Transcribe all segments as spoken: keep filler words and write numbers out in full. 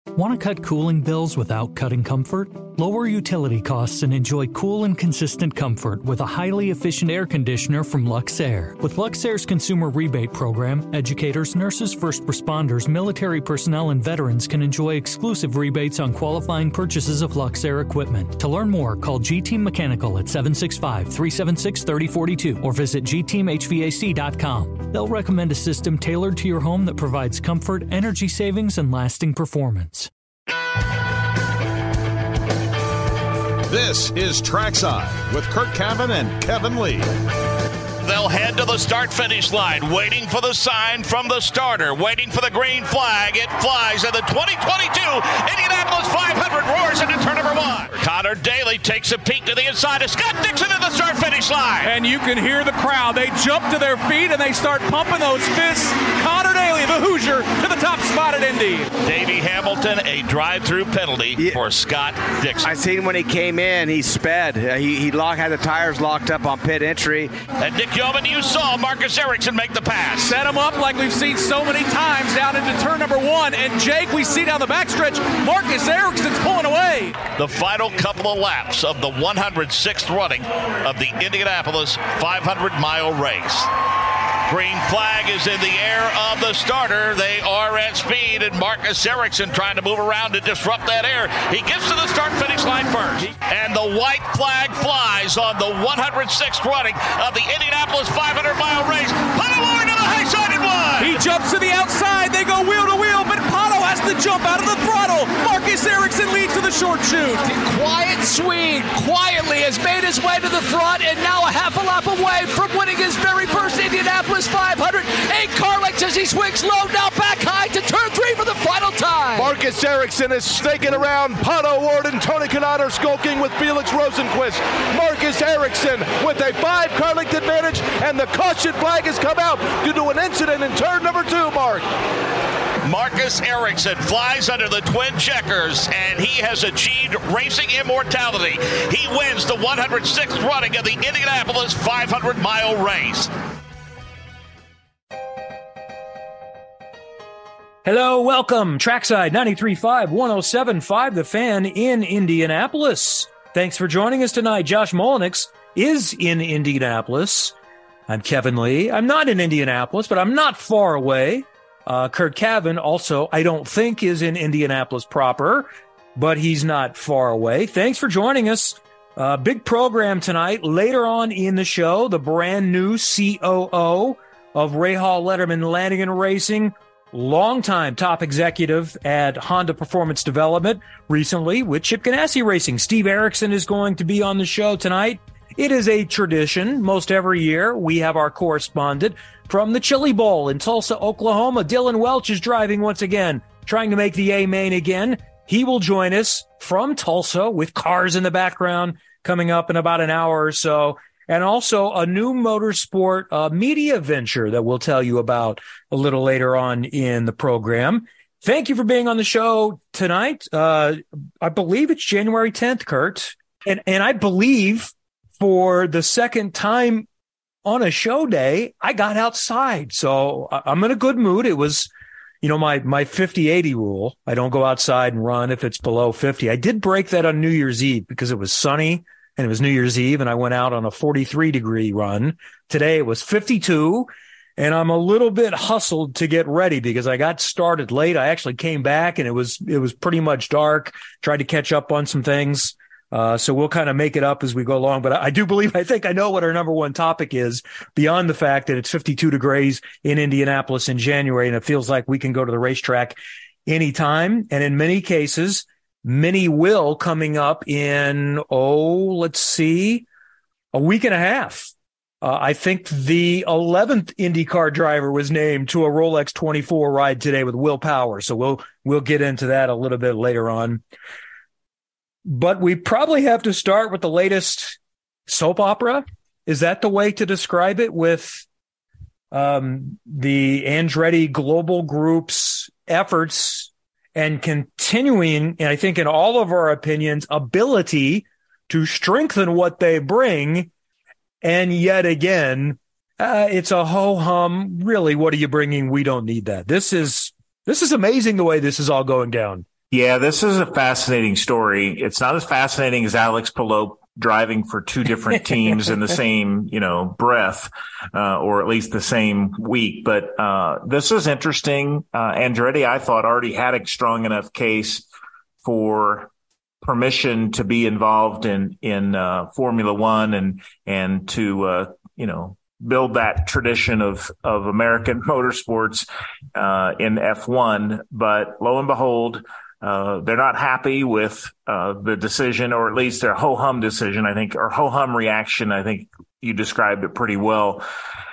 Want to cut cooling bills without cutting comfort? Lower utility costs and enjoy cool and consistent comfort with a highly efficient air conditioner from Luxair. With Luxair's consumer rebate program, educators, nurses, first responders, military personnel, and veterans can enjoy exclusive rebates on qualifying purchases of Luxair equipment. To learn more, call G-Team Mechanical at seven six five, three seven six, three zero four two or visit G Team H V A C dot com. They'll recommend a system tailored to your home that provides comfort, energy savings, and lasting performance. This is Trackside with Kurt Cavan and Kevin Lee. They'll head to the start-finish line, waiting for the sign from the starter, waiting for the green flag. It flies, and the twenty twenty-two Indianapolis five hundred roars into turn number one. Connor Daly takes a peek to the inside of Scott Dixon at the start-finish line. And you can hear the crowd. They jump to their feet, and they start pumping those fists. Connor Daly, the Hoosier, to the top spot at Indy. Davey Hamilton, a drive-through penalty yeah. for Scott Dixon. I seen when he came in, he sped. Uh, he he lock, had the tires locked up on pit entry. And Nick Yeoman, you saw Marcus Ericsson make the pass. Set him up like we've seen so many times down into turn number one. And Jake, we see down the backstretch, Marcus Ericsson's pulling away. The final couple of laps of the one hundred sixth running of the Indianapolis five hundred mile race. Green flag is in the air of the starter. They are at speed, and Marcus Ericsson trying to move around to disrupt that air. He gets to the start-finish line first. And the white flag flies on the one hundred sixth running of the Indianapolis five hundred mile race. Pato O'Ward to the high-sided one. He jumps to the outside. They go wheel to wheel, but Pato has to jump out of the throttle. Marcus Ericsson leads to the short chute. Quiet Swede quietly has made his way to the front, and now a half a lap away from winning his very first Indianapolis five hundred. Eight car lengths as he swings low, now back high to turn three for the final time. Marcus Ericsson is snaking around. Pato O'Ward and Tony Kanaan are skulking with Felix Rosenqvist. Marcus Ericsson with a five car length advantage, and the caution flag has come out due to an incident in turn number two, Mark. Marcus Ericsson flies under the twin checkers, and he has achieved racing immortality. He wins the one hundred sixth running of the Indianapolis five hundred mile race. Hello, welcome. Trackside ninety-three point five, one oh seven point five, The Fan in Indianapolis. Thanks for joining us tonight. Josh Molinix is in Indianapolis. I'm Kevin Lee. I'm not in Indianapolis, but I'm not far away. Uh, Kurt Cavan also, I don't think, is in Indianapolis proper, but he's not far away. Thanks for joining us. Uh, big program tonight. Later on in the show, the brand new C O O of Rahal Letterman Landing and Racing, longtime top executive at Honda Performance Development, recently with Chip Ganassi Racing. Steve Erickson is going to be on the show tonight. It is a tradition. Most every year, we have our correspondent from the Chili Bowl in Tulsa, Oklahoma. Dylan Welch is driving once again, trying to make the A-Main again. He will join us from Tulsa with cars in the background coming up in about an hour or so. And also a new motorsport uh, media venture that we'll tell you about a little later on in the program. Thank you for being on the show tonight. Uh, I believe it's January tenth, Kurt. And, and I believe for the second time on a show day, I got outside. So I'm in a good mood. It was, you know, my, my fifty eighty rule. I don't go outside and run if it's below fifty. I did break that on New Year's Eve because it was sunny and it was New Year's Eve and I went out on a forty-three degree run. Today it was fifty-two and I'm a little bit hustled to get ready because I got started late. I actually came back and it was, it was pretty much dark, tried to catch up on some things. Uh, so we'll kind of make it up as we go along. But I, I do believe, I think I know what our number one topic is beyond the fact that it's fifty-two degrees in Indianapolis in January. And it feels like we can go to the racetrack anytime. And in many cases, many will coming up in, oh, let's see, a week and a half. Uh, I think the eleventh IndyCar driver was named to a Rolex twenty-four ride today with Will Power. So we'll, we'll get into that a little bit later on. But we probably have to start with the latest soap opera. Is that the way to describe it, with um, the Andretti Global Group's efforts and continuing, and I think in all of our opinions, ability to strengthen what they bring? And yet again, uh, it's a ho-hum. Really, what are you bringing? We don't need that. This is, this is amazing the way this is all going down Yeah, this is a fascinating story. It's not as fascinating as Alex Palou driving for two different teams in the same, you know, breath, uh, or at least the same week. But uh, this is interesting. Uh, Andretti, I thought, already had a strong enough case for permission to be involved in in uh, Formula One and and to uh, you know build that tradition of of American motorsports uh, in F one. But lo and behold, Uh, they're not happy with uh, the decision, or at least their ho-hum decision, I think, or ho-hum reaction. I think you described it pretty well,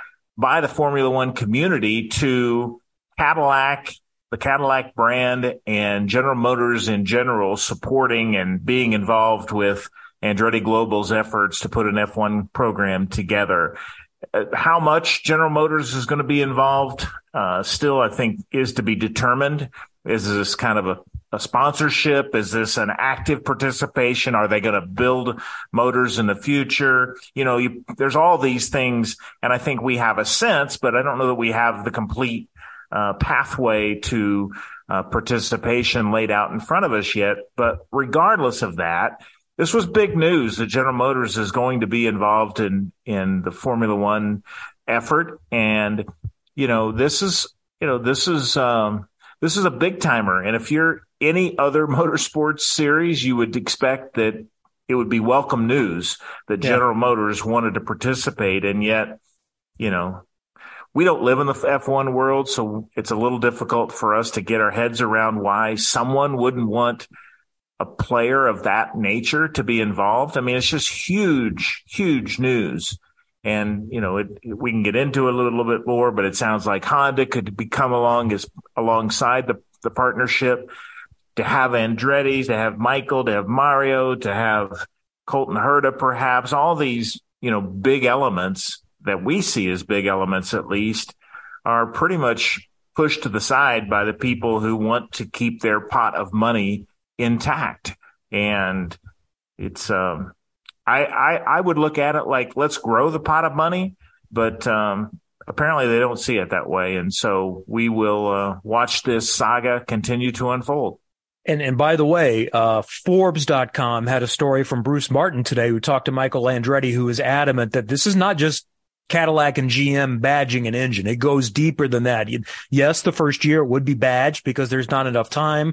by the Formula One community to Cadillac, the Cadillac brand, and General Motors in general supporting and being involved with Andretti Global's efforts to put an F one program together. Uh, how much General Motors is going to be involved uh, still, I think, is to be determined. Is this kind of a a sponsorship? Is this an active participation? Are they going to build motors in the future? You know, you, there's all these things, and I think we have a sense, but I don't know that we have the complete uh, pathway to uh, participation laid out in front of us yet. But regardless of that, this was big news that General Motors is going to be involved in, in the Formula One effort. And, you know, this is, you know, this is, um, this is a big timer. And if you're any other motorsports series, you would expect that it would be welcome news that General yeah. Motors wanted to participate. And yet, you know, we don't live in the F one world, so it's a little difficult for us to get our heads around why someone wouldn't want a player of that nature to be involved. I mean, it's just huge, huge news. And, you know, it, we can get into it a little bit more, but it sounds like Honda could become along as alongside the, the partnership, to have Andretti, to have Michael, to have Mario, to have Colton Herta, perhaps. All these, you know, big elements that we see as big elements, at least, are pretty much pushed to the side by the people who want to keep their pot of money intact. And it's, um, I, I, I would look at it like, let's grow the pot of money, but um, apparently they don't see it that way. And so we will uh, watch this saga continue to unfold. And and by the way, uh, Forbes dot com had a story from Bruce Martin today, who talked to Michael Andretti, who is adamant that this is not just Cadillac and G M badging an engine. It goes deeper than that. Yes, the first year it would be badged because there's not enough time.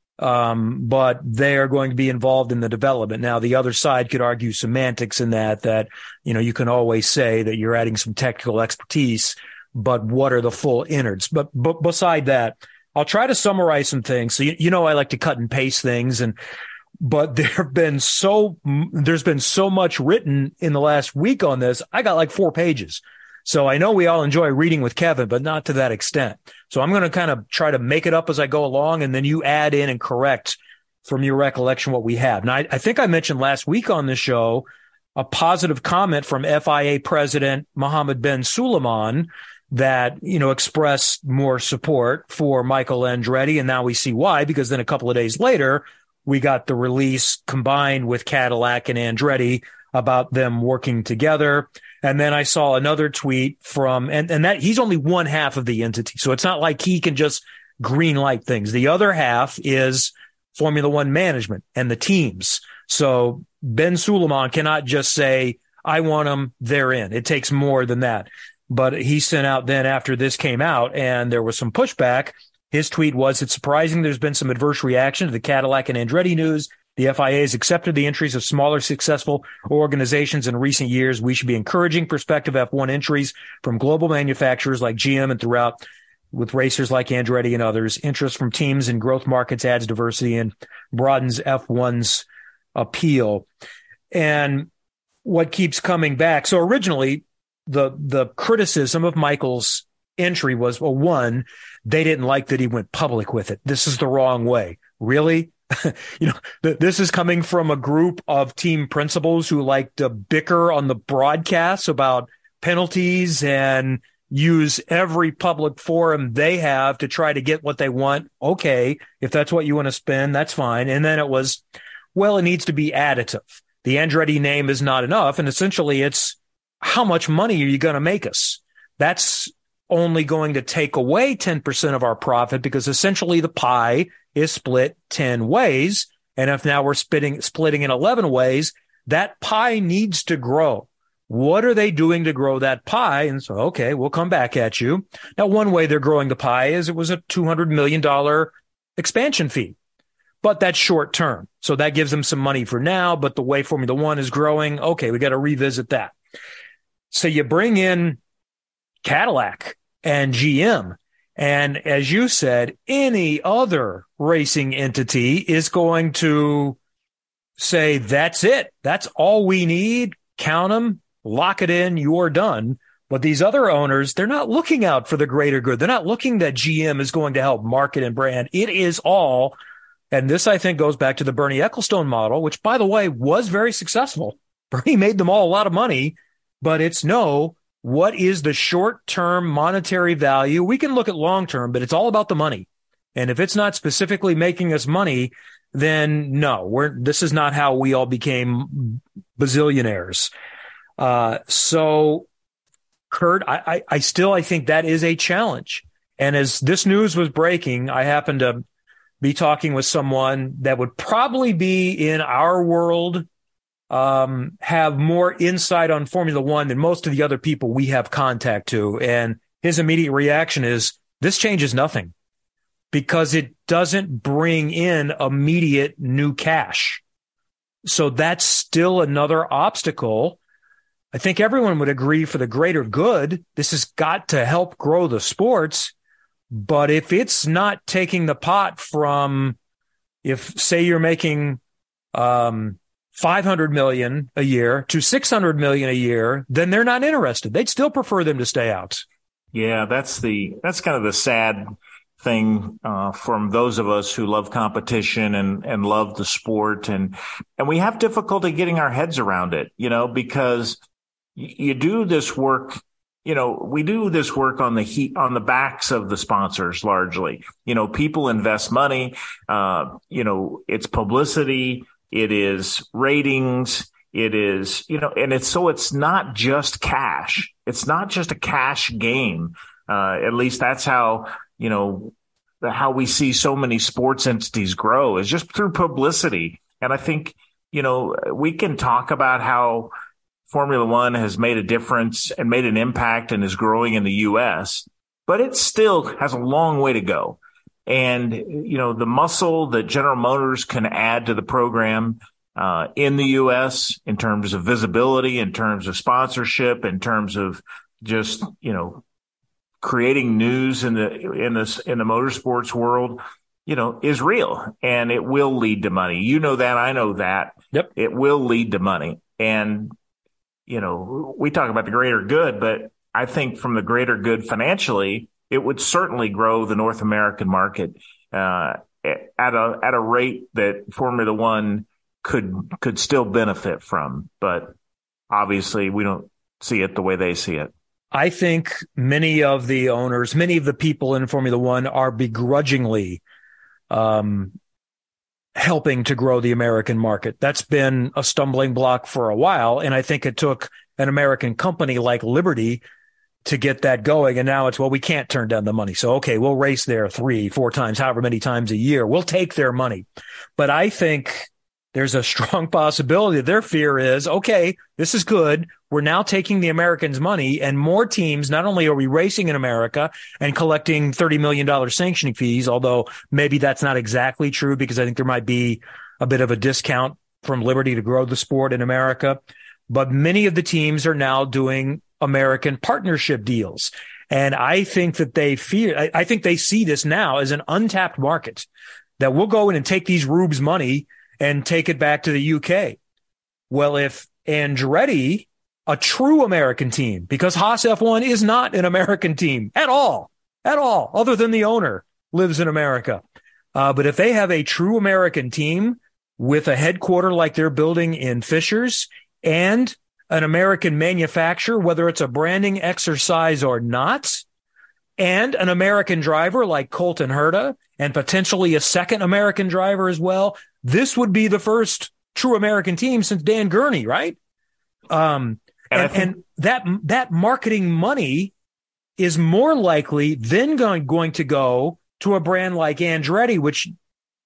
Um, but they are going to be involved in the development. Now, the other side could argue semantics in that, that, you know, you can always say that you're adding some technical expertise, but what are the full innards? But, but beside that, I'll try to summarize some things. So, you, you know, I like to cut and paste things, and, but there have been so, there's been so much written in the last week on this. I got like four pages. So I know we all enjoy reading with Kevin, but not to that extent. So I'm going to kind of try to make it up as I go along, and then you add in and correct from your recollection what we have. Now, I, I think I mentioned last week on the show a positive comment from F I A President Mohammed bin Suleiman that, you know, expressed more support for Michael Andretti. And now we see why, because then a couple of days later, we got the release combined with Cadillac and Andretti about them working together. And then I saw another tweet from, and, and that he's only one half of the entity. So it's not like he can just green light things. The other half is Formula One management and the teams. So Ben Suleiman cannot just say, I want them, they're in. It takes more than that. But he sent out then after this came out and there was some pushback. His tweet was, it's surprising there's been some adverse reaction to the Cadillac and Andretti news. The F I A has accepted the entries of smaller, successful organizations in recent years. We should be encouraging prospective F one entries from global manufacturers like G M and throughout with racers like Andretti and others. Interest from teams in growth markets adds diversity and broadens F one's appeal. And what keeps coming back. So originally the, the criticism of Michael's entry was, well, one, they didn't like that he went public with it. This is the wrong way. Really? You know, th- this is coming from a group of team principals who like to bicker on the broadcasts about penalties and use every public forum they have to try to get what they want. Okay, if that's what you want to spend, that's fine. And then it was, well, it needs to be additive. The Andretti name is not enough. And essentially it's, how much money are you going to make us? That's only going to take away ten percent of our profit, because essentially the pie is split ten ways. And if now we're splitting, splitting in eleven ways, that pie needs to grow. What are they doing to grow that pie? And so, okay, we'll come back at you. Now, one way they're growing the pie is it was a two hundred million dollars expansion fee, but that's short term. So that gives them some money for now, but the way Formula One is growing, okay, we got to revisit that. So you bring in Cadillac and G M. And as you said, any other racing entity is going to say, that's it. That's all we need. Count them, lock it in, you're done. But these other owners, they're not looking out for the greater good. They're not looking that G M is going to help market and brand. It is all, and this I think goes back to the Bernie Ecclestone model, which by the way was very successful. Bernie made them all a lot of money, but it's no, what is the short-term monetary value? We can look at long-term, but it's all about the money. And if it's not specifically making us money, then no, we're, this is not how we all became bazillionaires. Uh, so Kurt, I, I, I still, I think that is a challenge. And as this news was breaking, I happened to be talking with someone that would probably be in our world, um, have more insight on Formula One than most of the other people we have contact to. And his immediate reaction is, this changes nothing because it doesn't bring in immediate new cash. So that's still another obstacle. I think everyone would agree for the greater good, this has got to help grow the sports. But if it's not taking the pot from, if say you're making, um, five hundred million a year to six hundred million a year, then they're not interested. They'd still prefer them to stay out. Yeah, that's the, that's kind of the sad thing, uh, from those of us who love competition and, and love the sport. And, and we have difficulty getting our heads around it, you know, because y- you do this work, you know, we do this work on the heat, on the backs of the sponsors largely. You know, people invest money, uh, you know, it's publicity. It is ratings. It is, you know, and it's so it's not just cash. It's not just a cash game. Uh, at least that's how, you know, how we see so many sports entities grow is just through publicity. And I think, you know, we can talk about how Formula One has made a difference and made an impact and is growing in the U S, but it still has a long way to go. And, you know, the muscle that General Motors can add to the program uh, in the U S in terms of visibility, in terms of sponsorship, in terms of just, you know, creating news in the in this in the motorsports world, you know, is real, and it will lead to money. You know that, I know that. Yep. It will lead to money. And, you know, we talk about the greater good, but I think from the greater good financially, it would certainly grow the North American market uh, at a at a rate that Formula One could could still benefit from. But obviously, we don't see it the way they see it. I think many of the owners, many of the people in Formula One are begrudgingly um, helping to grow the American market. That's been a stumbling block for a while, and I think it took an American company like Liberty to get that going. And now it's, well, we can't turn down the money. So, okay, we'll race there three, four times, however many times a year. We'll take their money. But I think there's a strong possibility their fear is, okay, this is good. We're now taking the Americans' money, and more teams, not only are we racing in America and collecting thirty million dollars sanctioning fees, although maybe that's not exactly true because I think there might be a bit of a discount from Liberty to grow the sport in America. But many of the teams are now doing American partnership deals. And I think that they fear, I, I think they see this now as an untapped market that we'll go in and take these Rubes money and take it back to the U K. Well, if Andretti, a true American team, because Haas F one is not an American team at all, at all, other than the owner lives in America. Uh, but if they have a true American team with a headquarter like they're building in Fishers and an American manufacturer, whether it's a branding exercise or not, and an American driver like Colton Herta, and potentially a second American driver as well, this would be the first true American team since Dan Gurney, right? Um, and, and, think- and that that marketing money is more likely then going, going to go to a brand like Andretti, which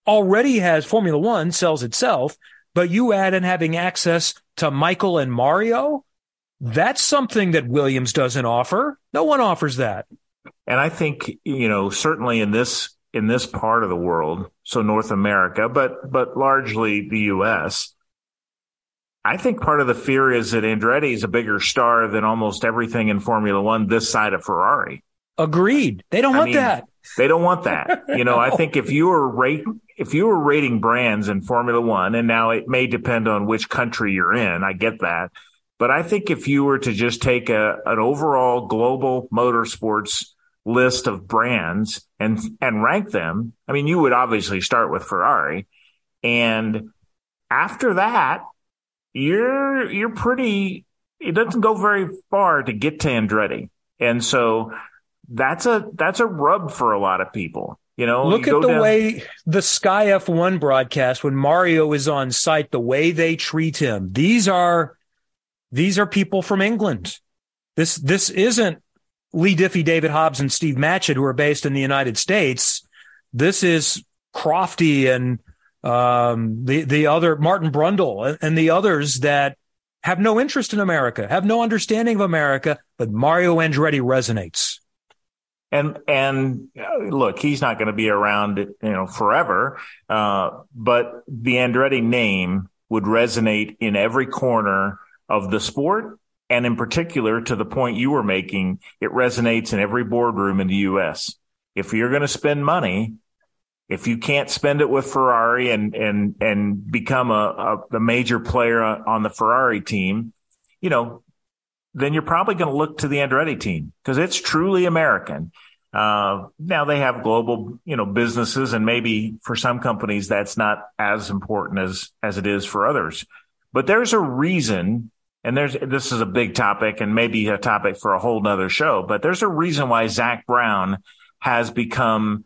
already has Formula One, sells itself, but you add in having access to Michael and Mario. That's something that Williams doesn't offer. No one offers that. And I think, you know, certainly in this in this part of the world, so North America, but but largely the U S, I think part of the fear is that Andretti is a bigger star than almost everything in Formula One this side of Ferrari. Agreed. They don't I want mean, that. They don't want that. You know, I think if you were rate if you were rating brands in Formula One, and now it may depend on which country you're in, I get that. But I think if you were to just take a an overall global motorsports list of brands and and rank them, I mean, you would obviously start with Ferrari, and after that, you're you're pretty. It doesn't go very far to get to Andretti, and so that's a that's a rub for a lot of people. You know, look you at the down- way the Sky F one broadcast when Mario is on site, the way they treat him. These are these are people from England. This this isn't Lee Diffie, David Hobbs, and Steve Matchett, who are based in the United States. This is Crofty and um, the the other Martin Brundle and, and the others that have no interest in America, have no understanding of America, but Mario Andretti resonates. And and look, he's not going to be around, you know, forever. Uh, but the Andretti name would resonate in every corner of the sport. And in particular, to the point you were making, it resonates in every boardroom in the U S. If you're going to spend money, if you can't spend it with Ferrari and and and become a, a, a major player on the Ferrari team, you know, then you're probably going to look to the Andretti team because it's truly American. Uh, now they have global, you know, businesses, and maybe for some companies that's not as important as as it is for others. But there's a reason. And there's this is a big topic and maybe a topic for a whole nother show, but there's a reason why Zach Brown has become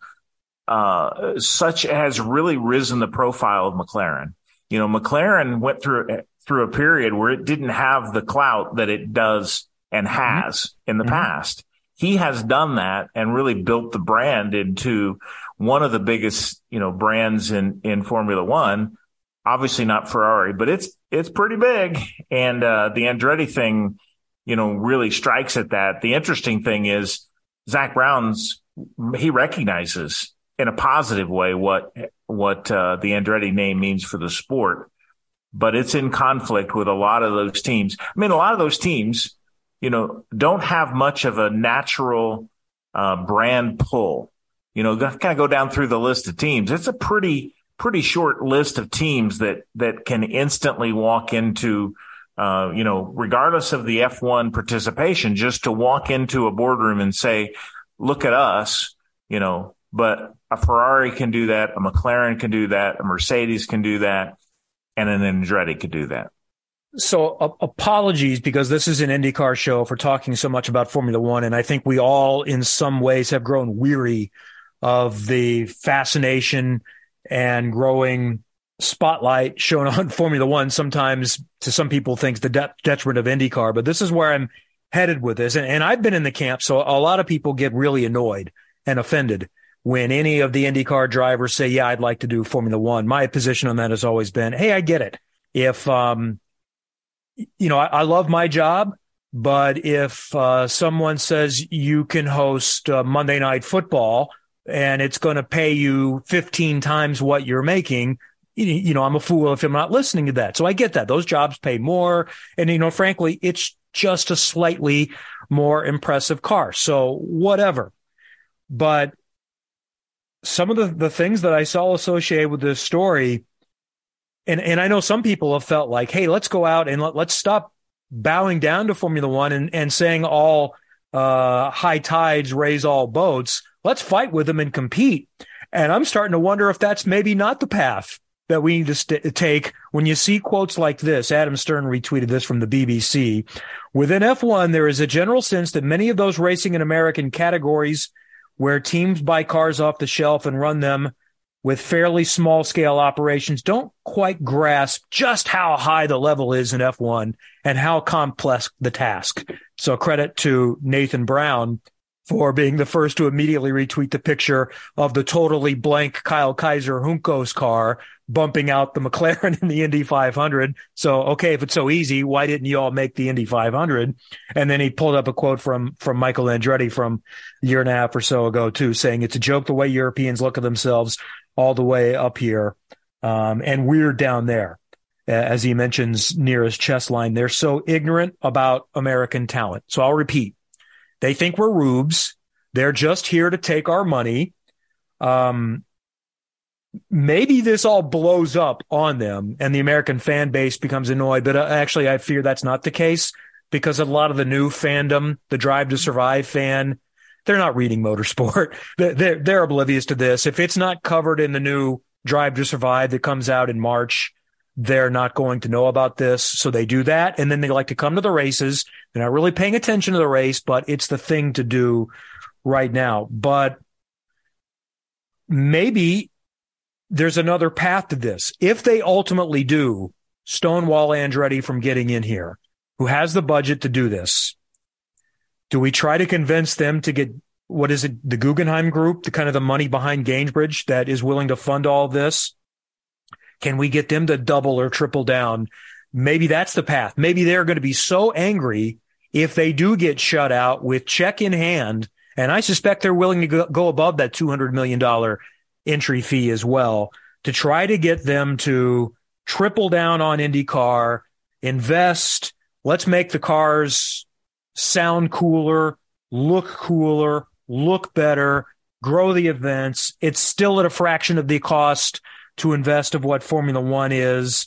uh, such has really risen the profile of McLaren. You know, McLaren went through through a period where it didn't have the clout that it does and has in the mm-hmm. past. He has done that and really built the brand into one of the biggest, you know, brands in, in Formula One. Obviously not Ferrari, but it's it's pretty big. And uh, the Andretti thing, you know, really strikes at that. The interesting thing is Zach Brown's, he recognizes in a positive way what what uh, the Andretti name means for the sport, but it's in conflict with a lot of those teams. I mean, a lot of those teams, you know, don't have much of a natural uh, brand pull. You know, kind of go down through the list of teams. It's a pretty pretty short list of teams that, that can instantly walk into, uh, you know, regardless of the F one participation, just to walk into a boardroom and say, look at us, you know, but a Ferrari can do that. A McLaren can do that. A Mercedes can do that. And an Andretti could do that. So uh, apologies, because this is an IndyCar show, for talking so much about Formula One. And I think we all in some ways have grown weary of the fascination and growing spotlight shown on Formula One, sometimes to some people thinks the de- detriment of IndyCar. But this is where I'm headed with this. And, and I've been in the camp, so a lot of people get really annoyed and offended when any of the IndyCar drivers say, yeah, I'd like to do Formula One. My position on that has always been, hey, I get it. If, um, you know, I, I love my job, but if uh, someone says you can host uh, Monday Night Football and it's going to pay you fifteen times what you're making, you, you know, I'm a fool if I'm not listening to that. So I get that. Those jobs pay more. And, you know, frankly, it's just a slightly more impressive car. So whatever. But some of the, the things that I saw associated with this story, and, and I know some people have felt like, hey, let's go out and let, let's stop bowing down to Formula One and, and saying all uh, high tides raise all boats. Let's fight with them and compete. And I'm starting to wonder if that's maybe not the path that we need to st- take when you see quotes like this. Adam Stern retweeted this from the B B C. Within F one, there is a general sense that many of those racing in American categories where teams buy cars off the shelf and run them with fairly small-scale operations don't quite grasp just how high the level is in F one and how complex the task. So credit to Nathan Brown for being the first to immediately retweet the picture of the totally blank Kyle Kaiser Juncos car bumping out the McLaren in the Indy five hundred. So, okay, if it's so easy, why didn't you all make the Indy five hundred? And then he pulled up a quote from, from Michael Andretti from a year and a half or so ago, too, saying it's a joke the way Europeans look at themselves all the way up here. Um, and we're down there. As he mentions near his chest line, they're so ignorant about American talent. So I'll repeat. They think we're rubes. They're just here to take our money. Um, maybe this all blows up on them and the American fan base becomes annoyed. But uh, actually, I fear that's not the case because a lot of the new fandom, the Drive to Survive fan, they're not reading motorsport. They're, they're oblivious to this. If it's not covered in the new Drive to Survive that comes out in March, they're not going to know about this. So they do that. And then they like to come to the races. They're not really paying attention to the race, but it's the thing to do right now. But maybe there's another path to this. If they ultimately do stonewall Andretti from getting in here, who has the budget to do this, do we try to convince them to get, what is it, the Guggenheim Group, the kind of the money behind Gainsbridge that is willing to fund all this? Can we get them to double or triple down? Maybe that's the path. Maybe they're going to be so angry if they do get shut out with check in hand. And I suspect they're willing to go, go above that two hundred million dollars entry fee as well to try to get them to triple down on IndyCar, invest. Let's make the cars sound cooler, look cooler, look better, grow the events. It's still at a fraction of the cost to invest of what Formula One is,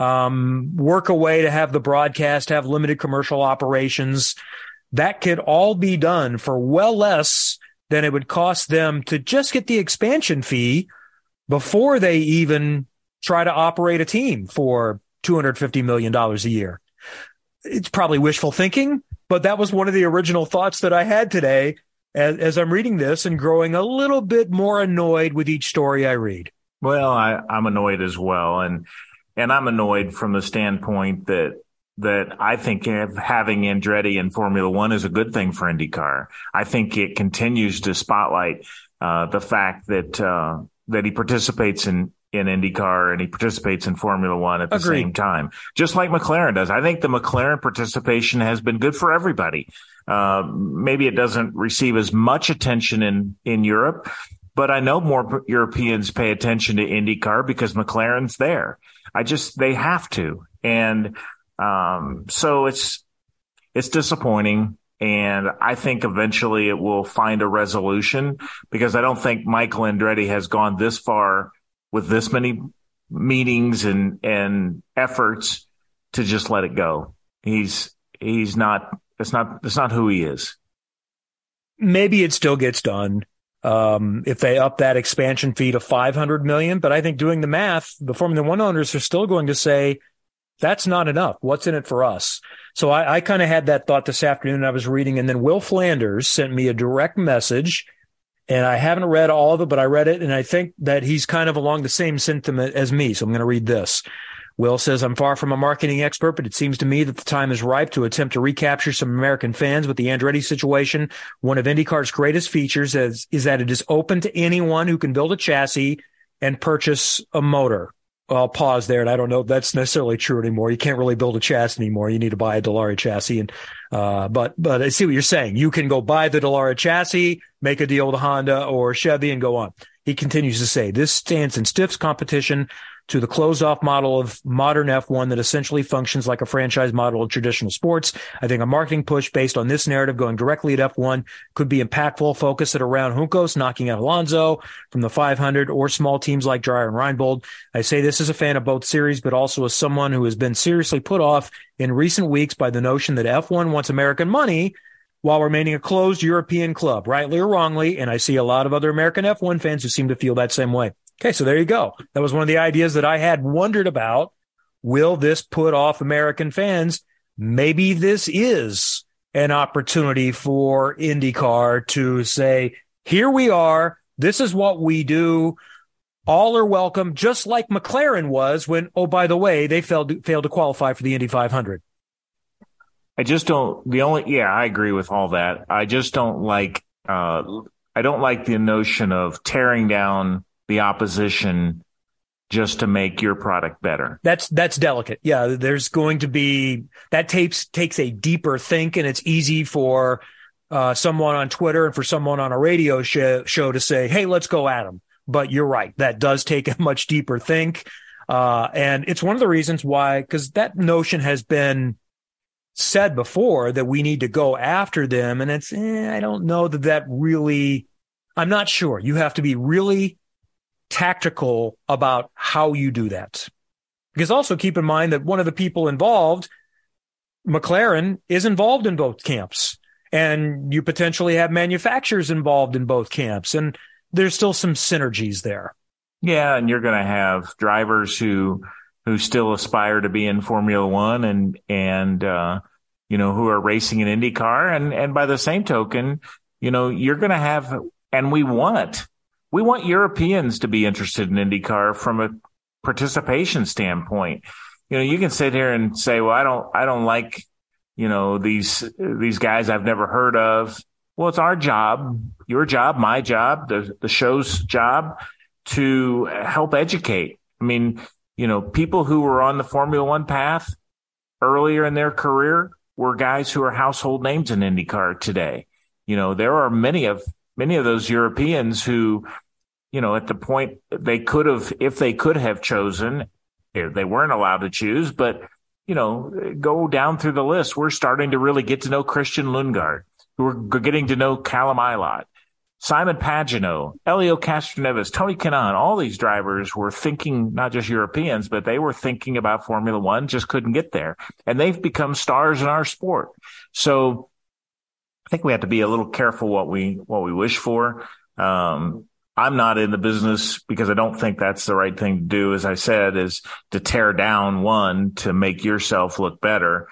um, work a way to have the broadcast, have limited commercial operations. That could all be done for well less than it would cost them to just get the expansion fee before they even try to operate a team for two hundred fifty million dollars a year. It's probably wishful thinking, but that was one of the original thoughts that I had today as, as I'm reading this and growing a little bit more annoyed with each story I read. Well, I, I'm annoyed as well. And, and I'm annoyed from the standpoint that, that I think having Andretti in Formula One is a good thing for IndyCar. I think it continues to spotlight, uh, the fact that, uh, that he participates in, in IndyCar and he participates in Formula One at the Agreed. same time, just like McLaren does. I think the McLaren participation has been good for everybody. Uh, maybe it doesn't receive as much attention in, in Europe, but I know more Europeans pay attention to IndyCar because McLaren's there. I just, they have to. And, um, so it's, it's disappointing. And I think eventually it will find a resolution because I don't think Michael Andretti has gone this far with this many meetings and, and efforts to just let it go. He's, he's not, it's not, it's not who he is. Maybe it still gets done. Um, if they up that expansion fee to five hundred million, but I think doing the math, the Formula One owners are still going to say that's not enough. What's in it for us? So I, I kind of had that thought this afternoon. I was reading, and then Will Flanders sent me a direct message, and I haven't read all of it, but I read it, and I think that he's kind of along the same sentiment as me. So I'm going to read this. Will says, I'm far from a marketing expert, but it seems to me that the time is ripe to attempt to recapture some American fans with the Andretti situation. One of IndyCar's greatest features is, is that it is open to anyone who can build a chassis and purchase a motor. I'll pause there, and I don't know if that's necessarily true anymore. You can't really build a chassis anymore. You need to buy a Dallara chassis. And uh, but but I see what you're saying. You can go buy the Dallara chassis, make a deal with Honda or Chevy, and go on. He continues to say, this stands in stiff competition to the closed-off model of modern F one that essentially functions like a franchise model of traditional sports. I think a marketing push based on this narrative going directly at F one could be impactful, focus it around Juncos knocking out Alonso from the five hundred or small teams like Dreyer and Reinbold. I say this as a fan of both series, but also as someone who has been seriously put off in recent weeks by the notion that F one wants American money while remaining a closed European club, rightly or wrongly, and I see a lot of other American F one fans who seem to feel that same way. Okay, so there you go. That was one of the ideas that I had wondered about. Will this put off American fans? Maybe this is an opportunity for IndyCar to say, here we are. This is what we do. All are welcome, just like McLaren was when, oh, by the way, they failed, failed to qualify for the Indy five hundred. I just don't, the only, yeah, I agree with all that. I just don't like uh, I don't like the notion of tearing down the opposition just to make your product better. That's that's delicate. Yeah, there's going to be that takes takes a deeper think, and it's easy for uh, someone on Twitter and for someone on a radio show, show to say, "Hey, let's go at them." But you're right, that does take a much deeper think, uh, and it's one of the reasons why, because that notion has been said before that we need to go after them, and it's eh, I don't know that that really. I'm not sure. You have to be really tactical about how you do that. Because also keep in mind that one of the people involved, McLaren, is involved in both camps. And you potentially have manufacturers involved in both camps. And there's still some synergies there. Yeah, and you're going to have drivers who who still aspire to be in Formula One and, and uh, you know, who are racing in IndyCar. And, and by the same token, you know, you're going to have, and we want We want Europeans to be interested in IndyCar from a participation standpoint. You know, you can sit here and say, well, I don't, I don't like, you know, these, these guys I've never heard of. Well, it's our job, your job, my job, the, the show's job to help educate. I mean, you know, people who were on the Formula One path earlier in their career were guys who are household names in IndyCar today. You know, there are many of, many of those Europeans who, you know, at the point they could have, if they could have chosen, they weren't allowed to choose, but, you know, go down through the list. We're starting to really get to know Christian Lundgaard. We're getting to know Callum Ilott, Simon Pagenaud, Elio Castroneves, Tony Kanaan. All these drivers were thinking, not just Europeans, but they were thinking about Formula One, just couldn't get there. And they've become stars in our sport. So I think we have to be a little careful what we, what we wish for. Um, I'm not in the business because I don't think that's the right thing to do, as I said, is to tear down one to make yourself look better.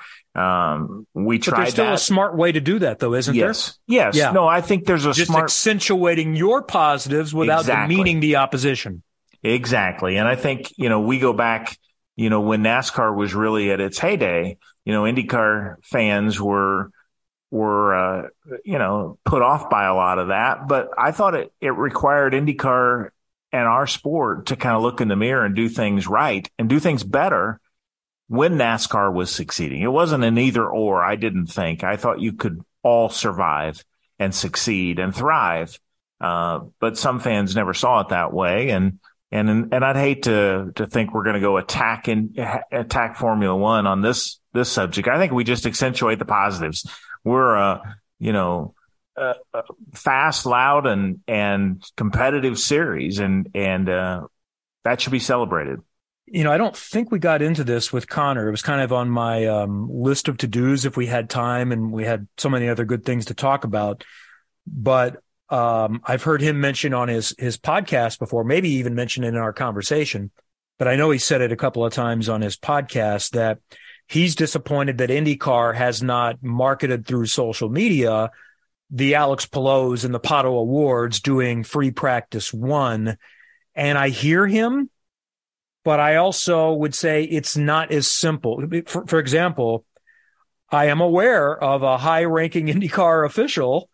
Um, we but tried there's still that. a smart way to do that, though, isn't yes. there? Yes. Yeah. No, I think there's a Just smart. accentuating your positives without Exactly. demeaning the opposition. Exactly. And I think, you know, we go back, you know, when NASCAR was really at its heyday, you know, IndyCar fans were, were, uh, you know, put off by a lot of that. But I thought it, it required IndyCar and our sport to kind of look in the mirror and do things right and do things better when NASCAR was succeeding. It wasn't an either or, I didn't think. I thought you could all survive and succeed and thrive. Uh, but some fans never saw it that way. And, and, and I'd hate to, to think we're going to go attack and attack Formula One on this, this subject. I think we just accentuate the positives. We're a, you know, a, a fast, loud, and and competitive series, and and uh, that should be celebrated. You know, I don't think we got into this with Connor. It was kind of on my um, list of to-dos if we had time, and we had so many other good things to talk about. But um, I've heard him mention on his his podcast before, maybe even mention it in our conversation. But I know he said it a couple of times on his podcast that he's disappointed that IndyCar has not marketed through social media the Alex Palou's and the Pato Awards doing free practice one. And I hear him, but I also would say it's not as simple. For, for example, I am aware of a high-ranking IndyCar official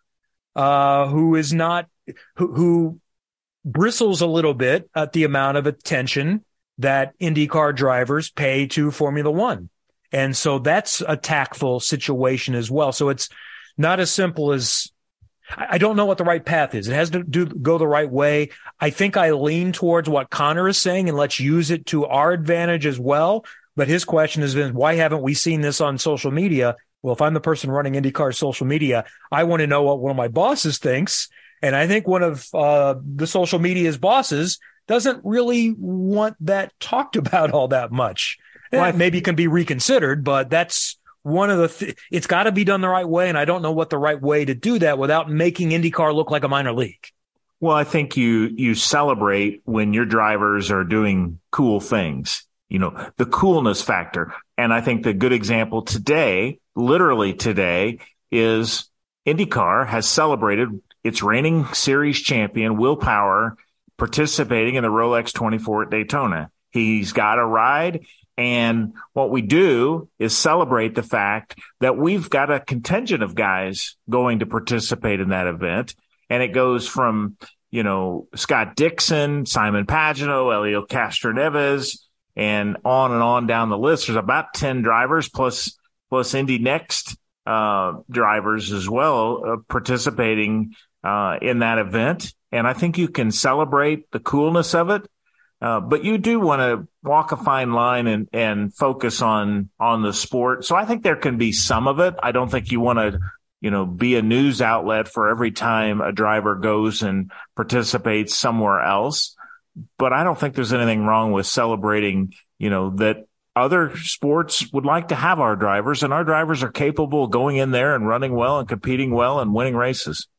uh, who is not, who, who bristles a little bit at the amount of attention that IndyCar drivers pay to Formula One. And so that's a tactful situation as well. So it's not as simple as, I don't know what the right path is. It has to do, go the right way. I think I lean towards what Connor is saying, and let's use it to our advantage as well. But his question has been, why haven't we seen this on social media? Well, if I'm the person running IndyCar social media, I want to know what one of my bosses thinks. And I think one of uh, the social media's bosses doesn't really want that talked about all that much. Well, it maybe can be reconsidered, but that's one of the, th- it's got to be done the right way. And I don't know what the right way to do that without making IndyCar look like a minor league. Well, I think you, you celebrate when your drivers are doing cool things, you know, the coolness factor. And I think the good example today, literally today, is IndyCar has celebrated its reigning series champion, Will Power, participating in the Rolex twenty-four at Daytona. He's got a ride. And what we do is celebrate the fact that we've got a contingent of guys going to participate in that event. And it goes from, you know, Scott Dixon, Simon Pagenaud, Elio Castroneves, and on and on down the list. There's about ten drivers plus plus Indy Next uh, drivers as well uh, participating uh, in that event. And I think you can celebrate the coolness of it. Uh, but you do want to walk a fine line and, and focus on, on the sport. So I think there can be some of it. I don't think you want to, you know, be a news outlet for every time a driver goes and participates somewhere else. But I don't think there's anything wrong with celebrating, you know, that other sports would like to have our drivers, and our drivers are capable of going in there and running well and competing well and winning races.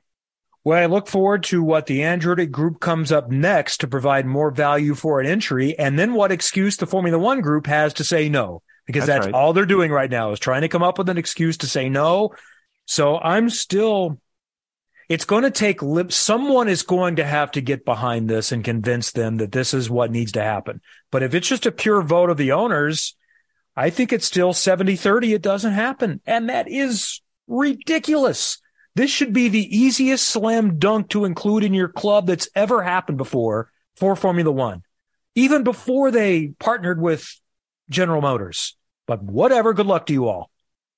Well, I look forward to what the Andretti group comes up next to provide more value for an entry, and then what excuse the Formula One group has to say no, because that's, that's right. all they're doing right now is trying to come up with an excuse to say no. So I'm still, it's going to take lip. Someone is going to have to get behind this and convince them that this is what needs to happen. But if it's just a pure vote of the owners, I think it's still seventy thirty. It doesn't happen. And that is ridiculous. This should be the easiest slam dunk to include in your club that's ever happened before for Formula One, even before they partnered with General Motors. But whatever, good luck to you all.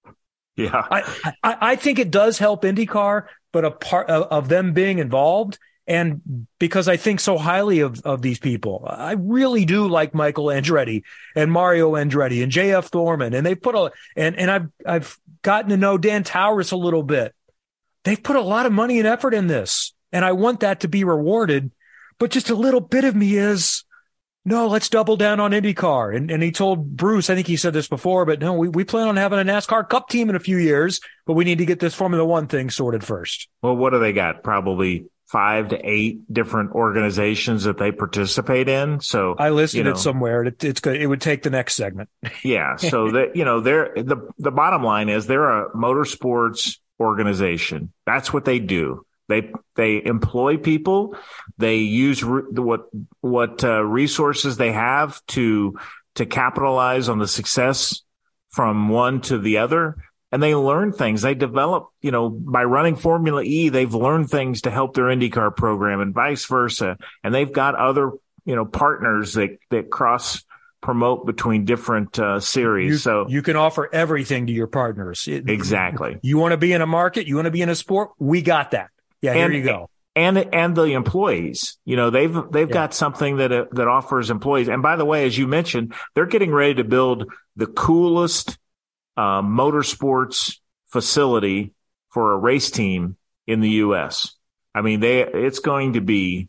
Yeah, I, I, I think it does help IndyCar, but a part of, of them being involved, and because I think so highly of, of these people, I really do like Michael Andretti and Mario Andretti and J F Thorman, and they put a and and I've I've gotten to know Dan Towers a little bit. They've put a lot of money and effort in this, and I want that to be rewarded. But just a little bit of me is, no, let's double down on IndyCar. And, and he told Bruce, I think he said this before, but no, we, we plan on having a NASCAR Cup team in a few years, but we need to get this Formula One thing sorted first. Well, what do they got? Probably five to eight different organizations that they participate in. So I listed you know, it somewhere. It, it's good. It would take the next segment. Yeah. So that, you know, they're the, the bottom line is they're a motorsports organization. That's what they do. They they employ people. They use re- what what uh, resources they have to to capitalize on the success from one to the other, and they learn things. They develop, you know, by running Formula E, they've learned things to help their IndyCar program, and vice versa. And they've got other, you know, partners that that cross promote between different uh, series. You, so you can offer everything to your partners. It, exactly. You want to be in a market, you want to be in a sport, we got that. Yeah, and, here you go. And and the employees, you know, they've they've yeah. got something that uh, that offers employees. And by the way, as you mentioned, they're getting ready to build the coolest uh, motorsports facility for a race team in the U S. I mean, they it's going to be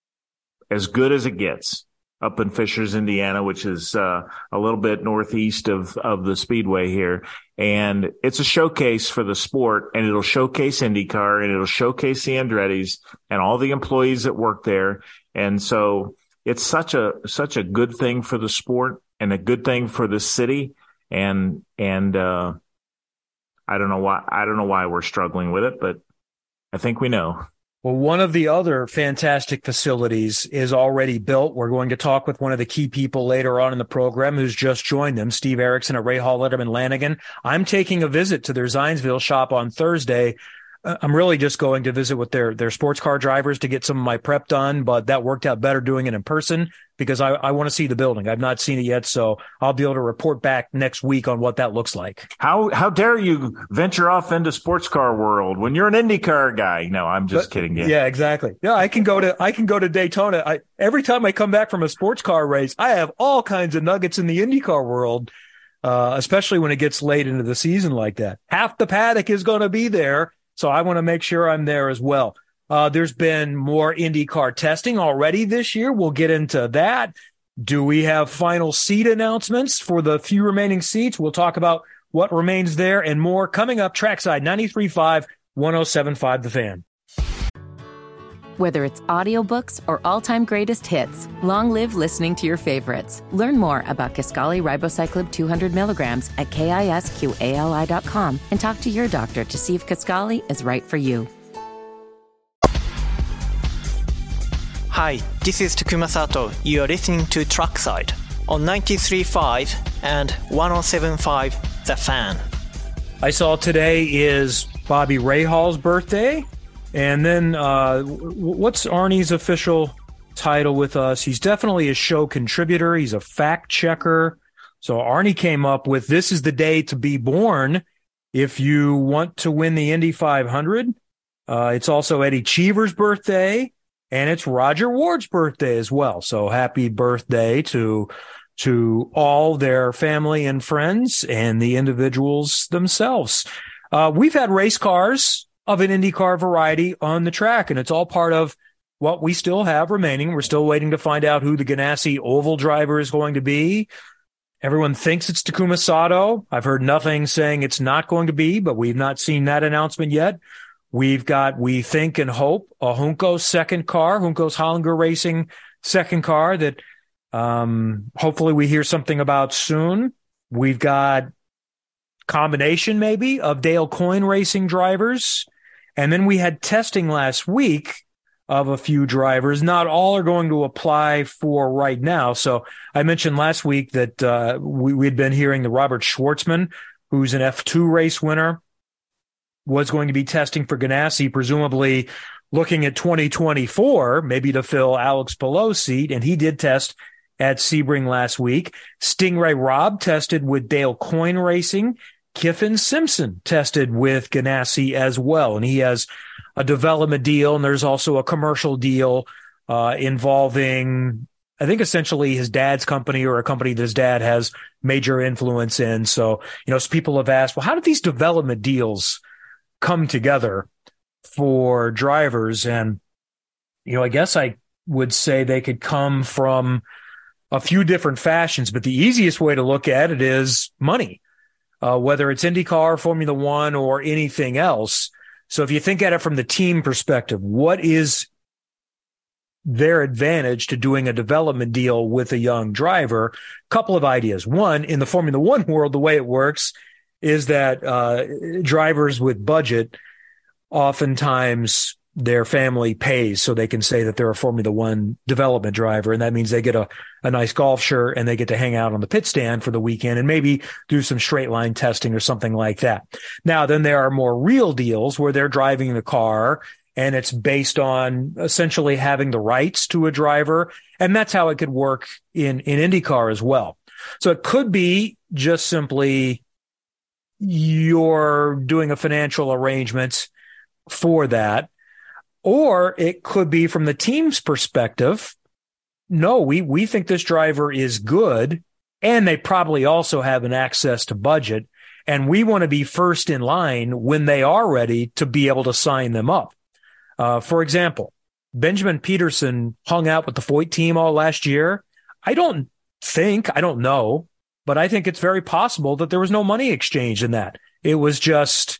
as good as it gets up in Fishers, Indiana, which is uh, a little bit northeast of, of the Speedway here. And it's a showcase for the sport, and it'll showcase IndyCar, and it'll showcase the Andretti's and all the employees that work there. And so it's such a such a good thing for the sport and a good thing for the city. And and uh, I don't know why I don't know why we're struggling with it, but I think we know. Well, one of the other fantastic facilities is already built. We're going to talk with one of the key people later on in the program who's just joined them, Steve Erickson at Ray Hall Letterman Lanigan. I'm taking a visit to their Zionsville shop on Thursday. I'm really just going to visit with their, their sports car drivers to get some of my prep done, but that worked out better doing it in person because I, I want to see the building. I've not seen it yet, so I'll be able to report back next week on what that looks like. How how dare you venture off into sports car world when you're an IndyCar guy? No, I'm just but, kidding you. Yeah, exactly. Yeah, I can go to I can go to Daytona. I, every time I come back from a sports car race, I have all kinds of nuggets in the IndyCar world, uh, especially when it gets late into the season like that. Half the paddock is going to be there. So I want to make sure I'm there as well. Uh, there's been more IndyCar testing already this year. We'll get into that. Do we have final seat announcements for the few remaining seats? We'll talk about what remains there and more coming up. Trackside ninety-three point five, one oh seven point five The Fan. Whether it's audiobooks or all-time greatest hits, long live listening to your favorites. Learn more about Kisqali Ribociclib two hundred milligrams at kisqali dot com and talk to your doctor to see if Kisqali is right for you. Hi, this is Takuma Sato. You are listening to Trackside on ninety-three point five and one oh seven point five The Fan. I saw today is Bobby Rahall's birthday. And then uh, what's Arnie's official title with us? He's definitely a show contributor. He's a fact checker. So Arnie came up with, this is the day to be born if you want to win the Indy five hundred. Uh, it's also Eddie Cheever's birthday, and it's Roger Ward's birthday as well. So happy birthday to to all their family and friends and the individuals themselves. Uh, we've had race cars of an IndyCar variety on the track, and it's all part of what we still have remaining. We're still waiting to find out who the Ganassi Oval driver is going to be. Everyone thinks it's Takuma Sato. I've heard nothing saying it's not going to be, but we've not seen that announcement yet. We've got, we think and hope, a Junko second car, Junko's Hollinger Racing second car that um, hopefully we hear something about soon. We've got combination maybe of Dale Coyne Racing drivers. And then we had testing last week of a few drivers. Not all are going to apply for right now. So I mentioned last week that uh, we, we'd been hearing the Robert Schwartzman, who's an F two race winner, was going to be testing for Ganassi, presumably looking at twenty twenty-four, maybe to fill Alex Palou's seat, and he did test at Sebring last week. Stingray Robb tested with Dale Coyne Racing. Kiffin Simpson tested with Ganassi as well, and he has a development deal, and there's also a commercial deal uh, involving, I think, essentially his dad's company or a company that his dad has major influence in. So, you know, people have asked, well, how did these development deals come together for drivers? And, you know, I guess I would say they could come from a few different fashions, but the easiest way to look at it is money, uh, whether it's IndyCar, Formula One, or anything else. So if you think at it from the team perspective, what is their advantage to doing a development deal with a young driver? Couple of ideas. One, in the Formula One world, the way it works is that uh, drivers with budget, oftentimes their family pays so they can say that they're a Formula One development driver. And that means they get a, a nice golf shirt and they get to hang out on the pit stand for the weekend and maybe do some straight line testing or something like that. Now, then there are more real deals where they're driving the car and it's based on essentially having the rights to a driver. And that's how it could work in, in IndyCar as well. So it could be just simply you're doing a financial arrangement for that. Or it could be from the team's perspective, no, we, we think this driver is good, and they probably also have an access to budget, and we want to be first in line when they are ready to be able to sign them up. Uh, for example, Benjamin Peterson hung out with the Foyt team all last year. I don't think, I don't know, but I think it's very possible that there was no money exchange in that. It was just,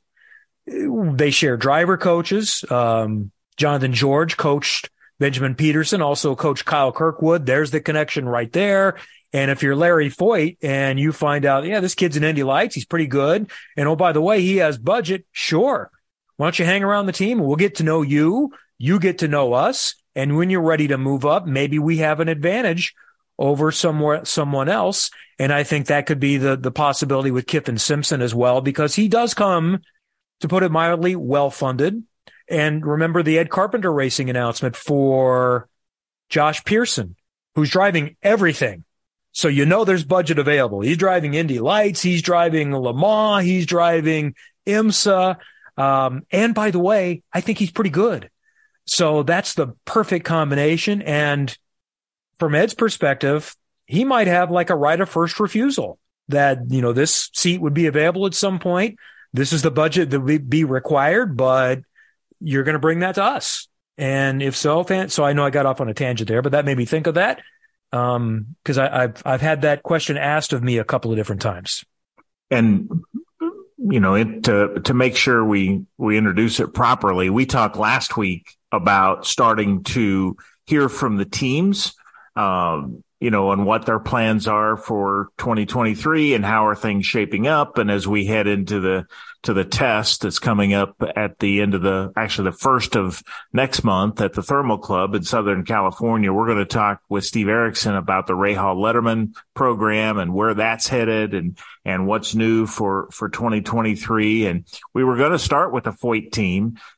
they share driver coaches. Um, Jonathan George coached Benjamin Peterson, also coached Kyle Kirkwood. There's the connection right there. And if you're Larry Foyt and you find out, yeah, this kid's in Indy Lights, he's pretty good. And oh, by the way, he has budget. Sure. Why don't you hang around the team? We'll get to know you. You get to know us. And when you're ready to move up, maybe we have an advantage over somewhere, someone else. And I think that could be the, the possibility with Kiffin Simpson as well, because he does come, to put it mildly, well-funded. And remember the Ed Carpenter Racing announcement for Josh Pearson, who's driving everything. So you know there's budget available. He's driving Indy Lights. He's driving Le Mans. He's driving IMSA. Um, and by the way, I think he's pretty good. So that's the perfect combination. And from Ed's perspective, he might have like a right of first refusal that, you know, this seat would be available at some point. This is the budget that would be required, but you're going to bring that to us. And if so, fan, so I know I got off on a tangent there, but that made me think of that. Um, cause I, I've, I've had that question asked of me a couple of different times. And, you know, it, to, to make sure we, we introduce it properly, we talked last week about starting to hear from the teams, um, you know, on what their plans are for twenty twenty-three and how are things shaping up. And as we head into the, to the test that's coming up at the end of the, actually the first of next month at the Thermal Club in Southern California, we're going to talk with Steve Erickson about the Rahal Letterman program and where that's headed and, and what's new for, for twenty twenty-three. And we were going to start with the Foyt team.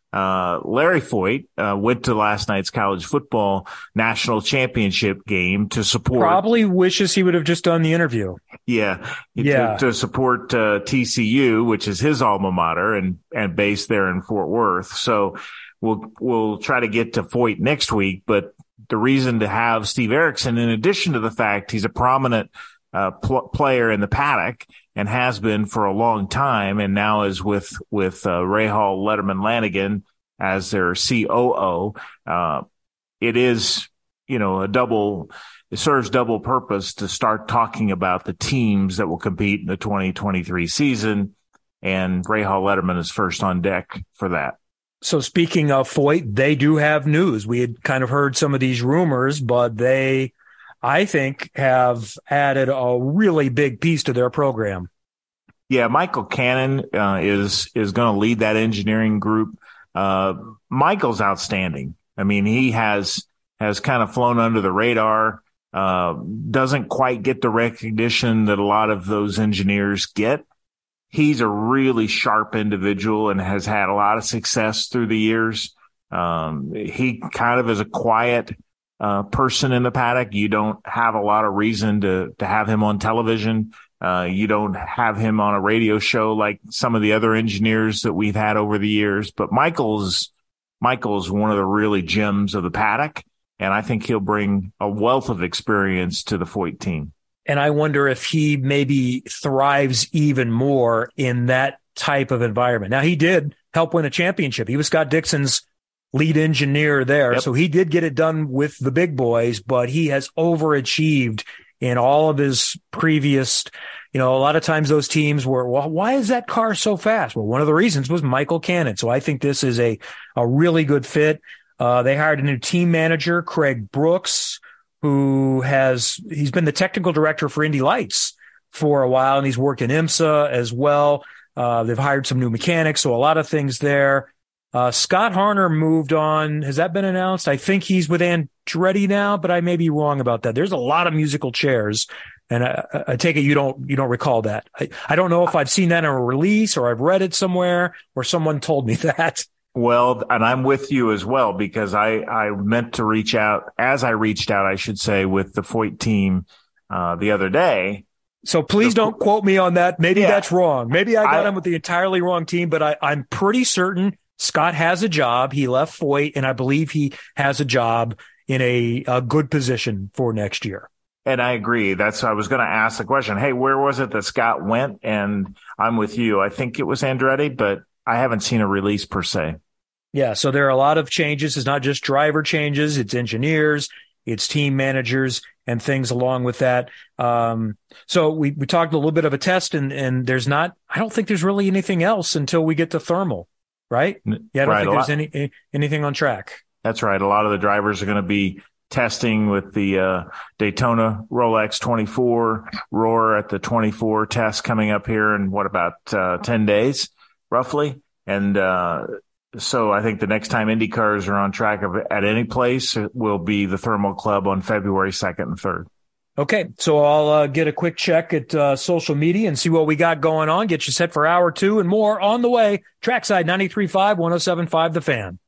Uh, Larry Foyt uh, went to last night's college football national championship game to support. Probably wishes he would have just done the interview. Yeah. Yeah. To, to support uh, T C U, which is his alma mater and, and based there in Fort Worth. So we'll, we'll try to get to Foyt next week. But the reason to have Steve Erickson, in addition to the fact he's a prominent uh, pl- player in the paddock and has been for a long time, and now is with with uh, Rahal Letterman Lanigan as their C O O. Uh, it is, you know, a double. It serves double purpose to start talking about the teams that will compete in the twenty twenty-three season, and Rahal Letterman is first on deck for that. So speaking of Foyt, they do have news. We had kind of heard some of these rumors, but they, I think, have added a really big piece to their program. Yeah, Michael Cannon uh, is is going to lead that engineering group. Uh, Michael's outstanding. I mean, he has has kind of flown under the radar. Uh, doesn't quite get the recognition that a lot of those engineers get. He's a really sharp individual and has had a lot of success through the years. Um, he kind of is a quiet uh, person in the paddock. You don't have a lot of reason to to have him on television. Uh, you don't have him on a radio show like some of the other engineers that we've had over the years. But Michael's Michael's one of the really gems of the paddock, and I think he'll bring a wealth of experience to the Foyt team. And I wonder if he maybe thrives even more in that type of environment. Now, he did help win a championship. He was Scott Dixon's lead engineer there. Yep. So he did get it done with the big boys, but he has overachieved in all of his previous, you know, a lot of times those teams were, well, why is that car so fast? Well, one of the reasons was Michael Cannon. So I think this is a, a really good fit. Uh, they hired a new team manager, Craig Brooks, who has, he's been the technical director for Indy Lights for a while, and he's worked in IMSA as well. Uh, they've hired some new mechanics, so a lot of things there. Uh, Scott Harner moved on. Has that been announced? I think he's with Andretti now, but I may be wrong about that. There's a lot of musical chairs, and I, I take it you don't you don't recall that. I, I don't know if I've seen that in a release or I've read it somewhere or someone told me that. Well, and I'm with you as well, because I, I meant to reach out, as I reached out, I should say, with the Foyt team uh, the other day. So please the, don't quote me on that. Maybe yeah, that's wrong. Maybe I got I, him with the entirely wrong team, but I, I'm pretty certain Scott has a job. He left Foyt, and I believe he has a job in a, a good position for next year. And I agree. That's, I was going to ask the question, hey, where was it that Scott went? And I'm with you. I think it was Andretti, but I haven't seen a release per se. Yeah, so there are a lot of changes. It's not just driver changes. It's engineers, it's team managers, and things along with that. Um, so we, we talked a little bit of a test, and, and there's not – I don't think there's really anything else until we get to thermal, right? Yeah, I don't right, think there's any, any anything on track. That's right. A lot of the drivers are going to be testing with the uh, Daytona Rolex twenty-four, Roar at the twenty-four test coming up here in, what, about uh, ten days, roughly? And uh, – So I think the next time Indy cars are on track of, at any place, it will be the Thermal Club on February second and third. Okay, so I'll uh, get a quick check at uh, social media and see what we got going on. Get you set for hour two and more on the way. Trackside ninety-three point five, one oh seven point five The Fan.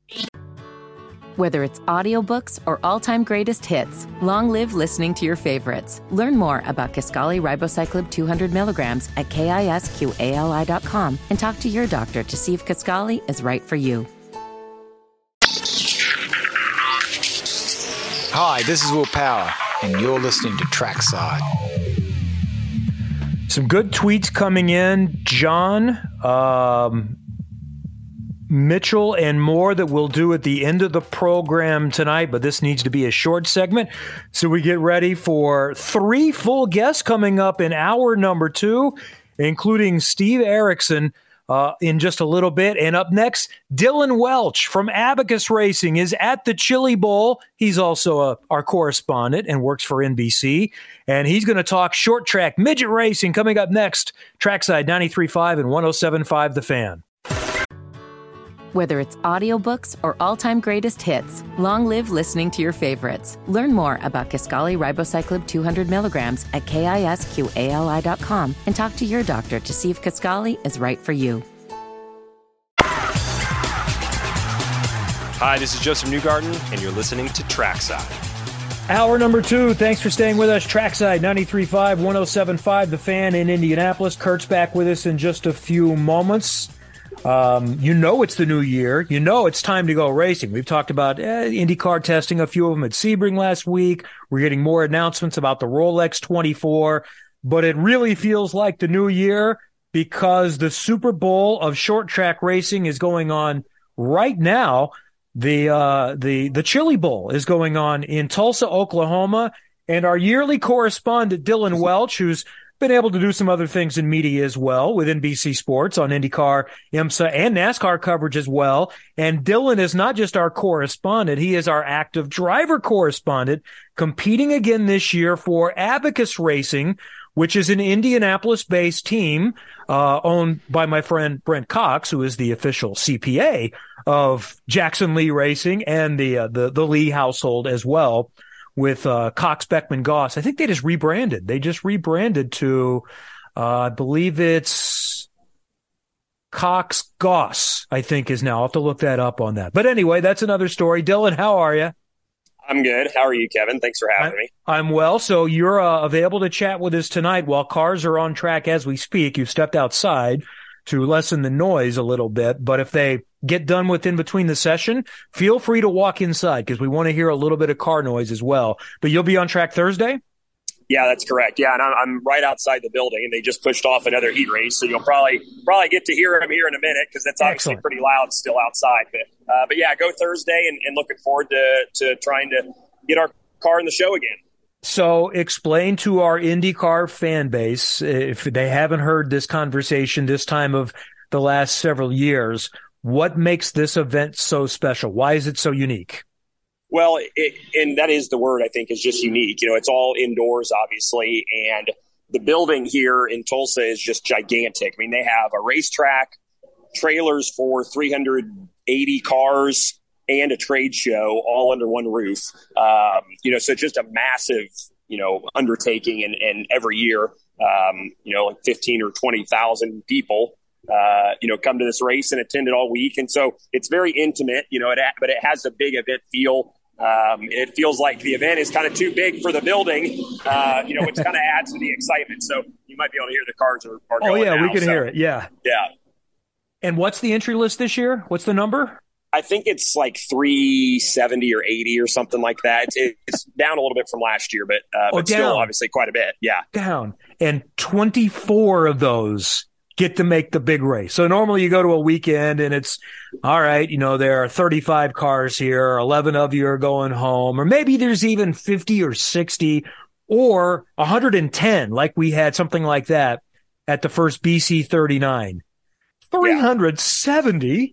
Whether it's audiobooks or all-time greatest hits, long live listening to your favorites. Learn more about Kisqali Ribociclib two hundred milligrams at kisqali dot com and talk to your doctor to see if Kisqali is right for you. Hi, this is Will Power, and you're listening to Trackside. Some good tweets coming in. John, um... Mitchell and more that we'll do at the end of the program tonight, but this needs to be a short segment. So we get ready for three full guests coming up in hour number two, including Steve Erickson uh, in just a little bit. And up next, Dylan Welch from Abacus Racing is at the Chili Bowl. He's also a, our correspondent and works for N B C. And he's going to talk short track midget racing coming up next. Trackside ninety-three point five and one oh seven point five The Fan. Whether it's audiobooks or all-time greatest hits, long live listening to your favorites. Learn more about Kisqali Ribociclib two hundred milligrams at kisqali dot com and talk to your doctor to see if Kisqali is right for you. Hi, this is Joseph Newgarden, and you're listening to Trackside. Hour number two. Thanks for staying with us. Trackside ninety-three point five, one oh seven point five, The Fan in Indianapolis. Kurt's back with us in just a few moments. Um, you know it's the new year. You know it's time to go racing. We've talked about eh, IndyCar testing, a few of them at Sebring last week. We're getting more announcements about the Rolex twenty-four. But it really feels like the new year because the Super Bowl of short track racing is going on right now. The uh, the the Chili Bowl is going on in Tulsa, Oklahoma, and our yearly correspondent Dylan Welch, who's been able to do some other things in media as well with N B C Sports on IndyCar, IMSA, and NASCAR coverage as well. And Dylan is not just our correspondent, he is our active driver correspondent, competing again this year for Abacus Racing, which is an Indianapolis-based team uh, owned by my friend Brent Cox, who is the official C P A of Jackson Lee Racing and the uh, the, the Lee household as well, with uh, Cox, Beckman, Goss. I think they just rebranded. They just rebranded to, uh, I believe it's Cox Goss, I think is now. I'll have to look that up on that. But anyway, that's another story. Dylan, how are you? I'm good. How are you, Kevin? Thanks for having I, me. I'm well. So you're uh, available to chat with us tonight while cars are on track as we speak. You've stepped outside to lessen the noise a little bit. But if they get done with in between the session, feel free to walk inside because we want to hear a little bit of car noise as well. But you'll be on track Thursday? Yeah, that's correct. Yeah, and I'm, I'm right outside the building, and they just pushed off another heat race, so you'll probably probably get to hear them here in a minute because it's obviously Excellent. pretty loud still outside. But uh, but yeah, go Thursday, and, and looking forward to to trying to get our car in the show again. So explain to our IndyCar fan base, if they haven't heard this conversation this time of the last several years, what makes this event so special? Why is it so unique? Well, it, and that is the word I think is just unique. You know, it's all indoors, obviously, and the building here in Tulsa is just gigantic. I mean, they have a racetrack, trailers for three hundred eighty cars, and a trade show all under one roof. Um, you know, so it's just a massive, you know, undertaking, and, and every year, um, you know, like fifteen or twenty thousand people, uh, you know, come to this race and attend it all week. And so it's very intimate, you know, it, but it has a big event feel. Um, it feels like the event is kind of too big for the building, uh, you know, which kind of adds to the excitement. So you might be able to hear the cars are, are Oh, going yeah, now, we can so, hear it. Yeah. Yeah. And what's the entry list this year? What's the number? I think it's like three seventy or eighty or something like that. It's, it's down a little bit from last year, but, uh, Oh, but still down. obviously quite a bit. Yeah. Down. And twenty-four of those get to make the big race. So normally you go to a weekend and it's, all right, you know, there are thirty-five cars here, eleven of you are going home, or maybe there's even fifty or sixty or one hundred ten, like we had something like that at the first B C thirty-nine. three hundred seventy?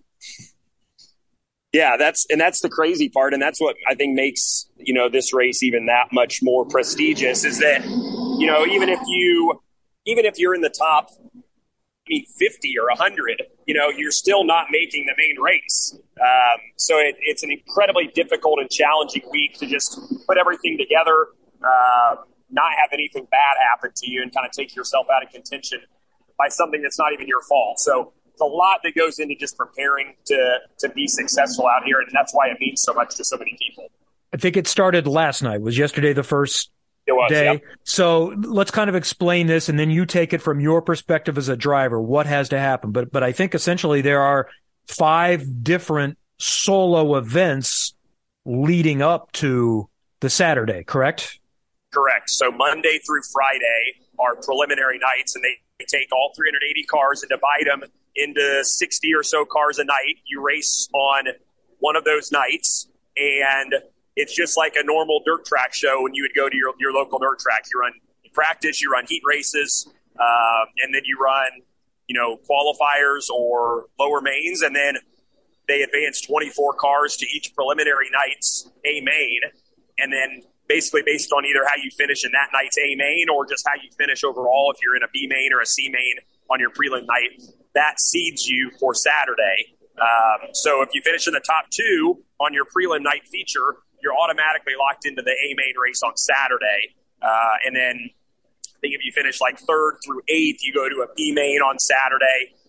Yeah, that's and that's the crazy part, and that's what I think makes, you know, this race even that much more prestigious is that, you know, even if you even if you're in the top, I mean, fifty or one hundred, you know, you're still not making the main race. Um, so it, it's an incredibly difficult and challenging week to just put everything together, uh, not have anything bad happen to you, and kind of take yourself out of contention by something that's not even your fault. So it's a lot that goes into just preparing to to be successful out here, and that's why it means so much to so many people. I think it started last night. Was yesterday the first it was, day? Yep. So let's kind of explain this, and then you take it from your perspective as a driver. What has to happen? But but I think essentially there are five different solo events leading up to the Saturday, correct? Correct. So Monday through Friday are preliminary nights, and they take all three hundred eighty cars and divide them into sixty or so cars a night. You race on one of those nights, and it's just like a normal dirt track show when you would go to your, your local dirt track. You run you practice, you run heat races, uh, and then you run, you know, qualifiers or lower mains, and then they advance twenty-four cars to each preliminary night's A main, and then basically based on either how you finish in that night's A main or just how you finish overall, if you're in a B main or a C main on your prelim night, that seeds you for Saturday. Um, so if you finish in the top two on your prelim night feature, you're automatically locked into the A main race on Saturday. Uh, and then I think if you finish like third through eighth, you go to a B main on Saturday.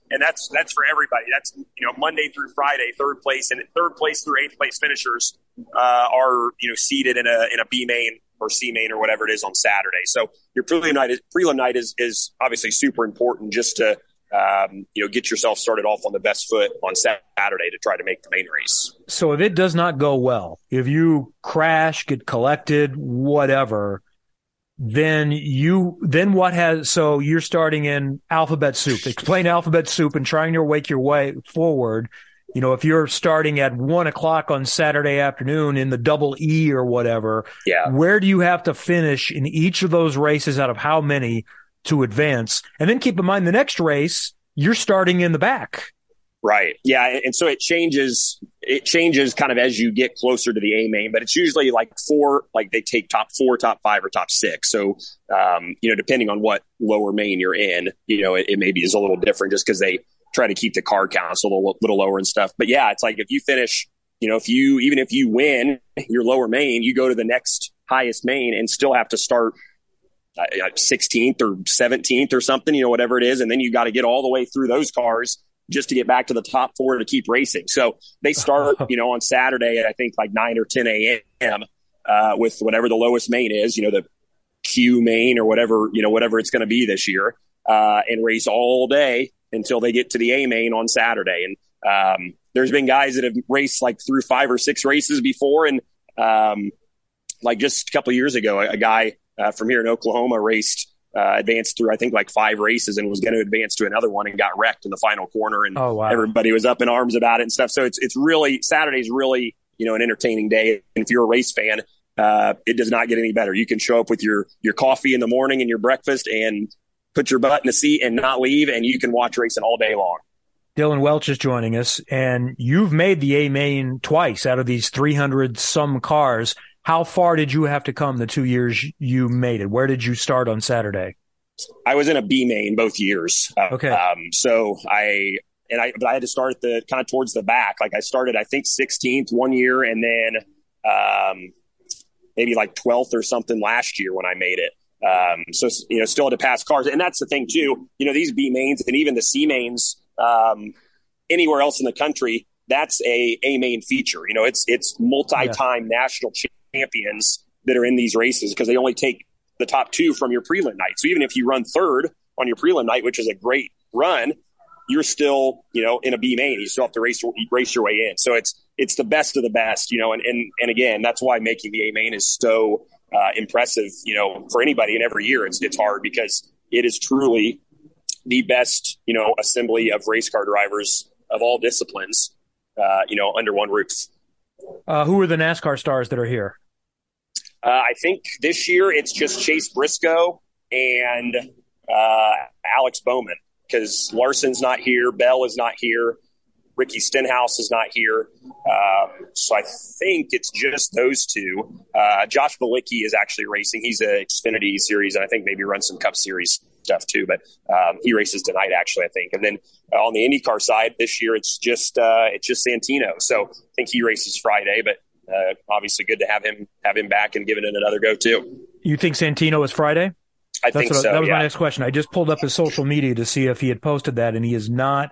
and that's that's for everybody. That's, you know, Monday through Friday, third place and third place through eighth place finishers uh, are, you know, seated in a in a B main or C main or whatever it is on Saturday. So your prelim night is, prelim night is is obviously super important just to um, you know, get yourself started off on the best foot on Saturday to try to make the main race. So if it does not go well, if you crash, get collected, whatever, then you then what has so you're starting in alphabet soup. Explain alphabet soup and trying to wake your way forward. You know, if you're starting at one o'clock on Saturday afternoon in the double E or whatever, yeah, where do you have to finish in each of those races out of how many to advance? And then keep in mind the next race, you're starting in the back. Right. Yeah. And so it changes, it changes kind of as you get closer to the A main, but it's usually like four, like they take top four, top five, or top six. So, um, you know, depending on what lower main you're in, you know, it, it maybe is a little different just because they try to keep the car counts a little, little lower and stuff. But yeah, it's like if you finish, you know, if you, even if you win your lower main, you go to the next highest main and still have to start sixteenth or seventeenth or something, you know, whatever it is. And then you got to get all the way through those cars just to get back to the top four to keep racing. So they start, you know, on Saturday at I think like nine or ten a.m. Uh, with whatever the lowest main is, you know, the Q main or whatever, you know, whatever it's going to be this year, uh, and race all day until they get to the A main on Saturday. And um, there's been guys that have raced like through five or six races before. And um, like just a couple of years ago, a, a guy uh, from here in Oklahoma raced Uh, advanced through, I think, like five races and was going to advance to another one and got wrecked in the final corner. And oh, wow. everybody was up in arms about it and stuff. So it's it's really, Saturday's really, you know, an entertaining day. And if you're a race fan, uh, it does not get any better. You can show up with your, your coffee in the morning and your breakfast and put your butt in a seat and not leave, and you can watch racing all day long. Dylan Welch is joining us, and you've made the A main twice out of these three hundred some cars. How far did you have to come the two years you made it? Where did you start on Saturday? I was in a B main both years. Uh, okay. Um, so I, and I, but I had to start at the kind of towards the back. Like I started, I think sixteenth one year and then, um, maybe like twelfth or something last year when I made it. Um, so, you know, still had to pass cars. And that's the thing too, you know, these B mains and even the C mains, um, anywhere else in the country, that's a A main feature. You know, it's, it's multi-time yeah. national champions that are in these races because they only take the top two from your prelim night. So even if you run third on your prelim night, which is a great run, you're still, you know, in a B main. You still have to race, race your way in. So it's, it's the best of the best, you know, and, and, and again, that's why making the A main is so uh, impressive, you know, for anybody. And every year it's, it's hard because it is truly the best, you know, assembly of race car drivers of all disciplines, uh, you know, under one roof. Uh, who are the NASCAR stars that are here? Uh, I think this year it's just Chase Briscoe and uh, Alex Bowman because Larson's not here. Bell is not here. Ricky Stenhouse is not here. Um, so I think it's just those two. Uh, Josh Bilicki is actually racing. He's a Xfinity Series, and I think maybe runs some Cup Series stuff too. But um, he races tonight, actually, I think. And then uh, on the IndyCar side, this year it's just uh, it's just Santino. So I think he races Friday, but uh, obviously good to have him have him back and giving it another go too. You think Santino is Friday? I That's think what, so. That was yeah. my next question. I just pulled up his social media to see if he had posted that, and he is not.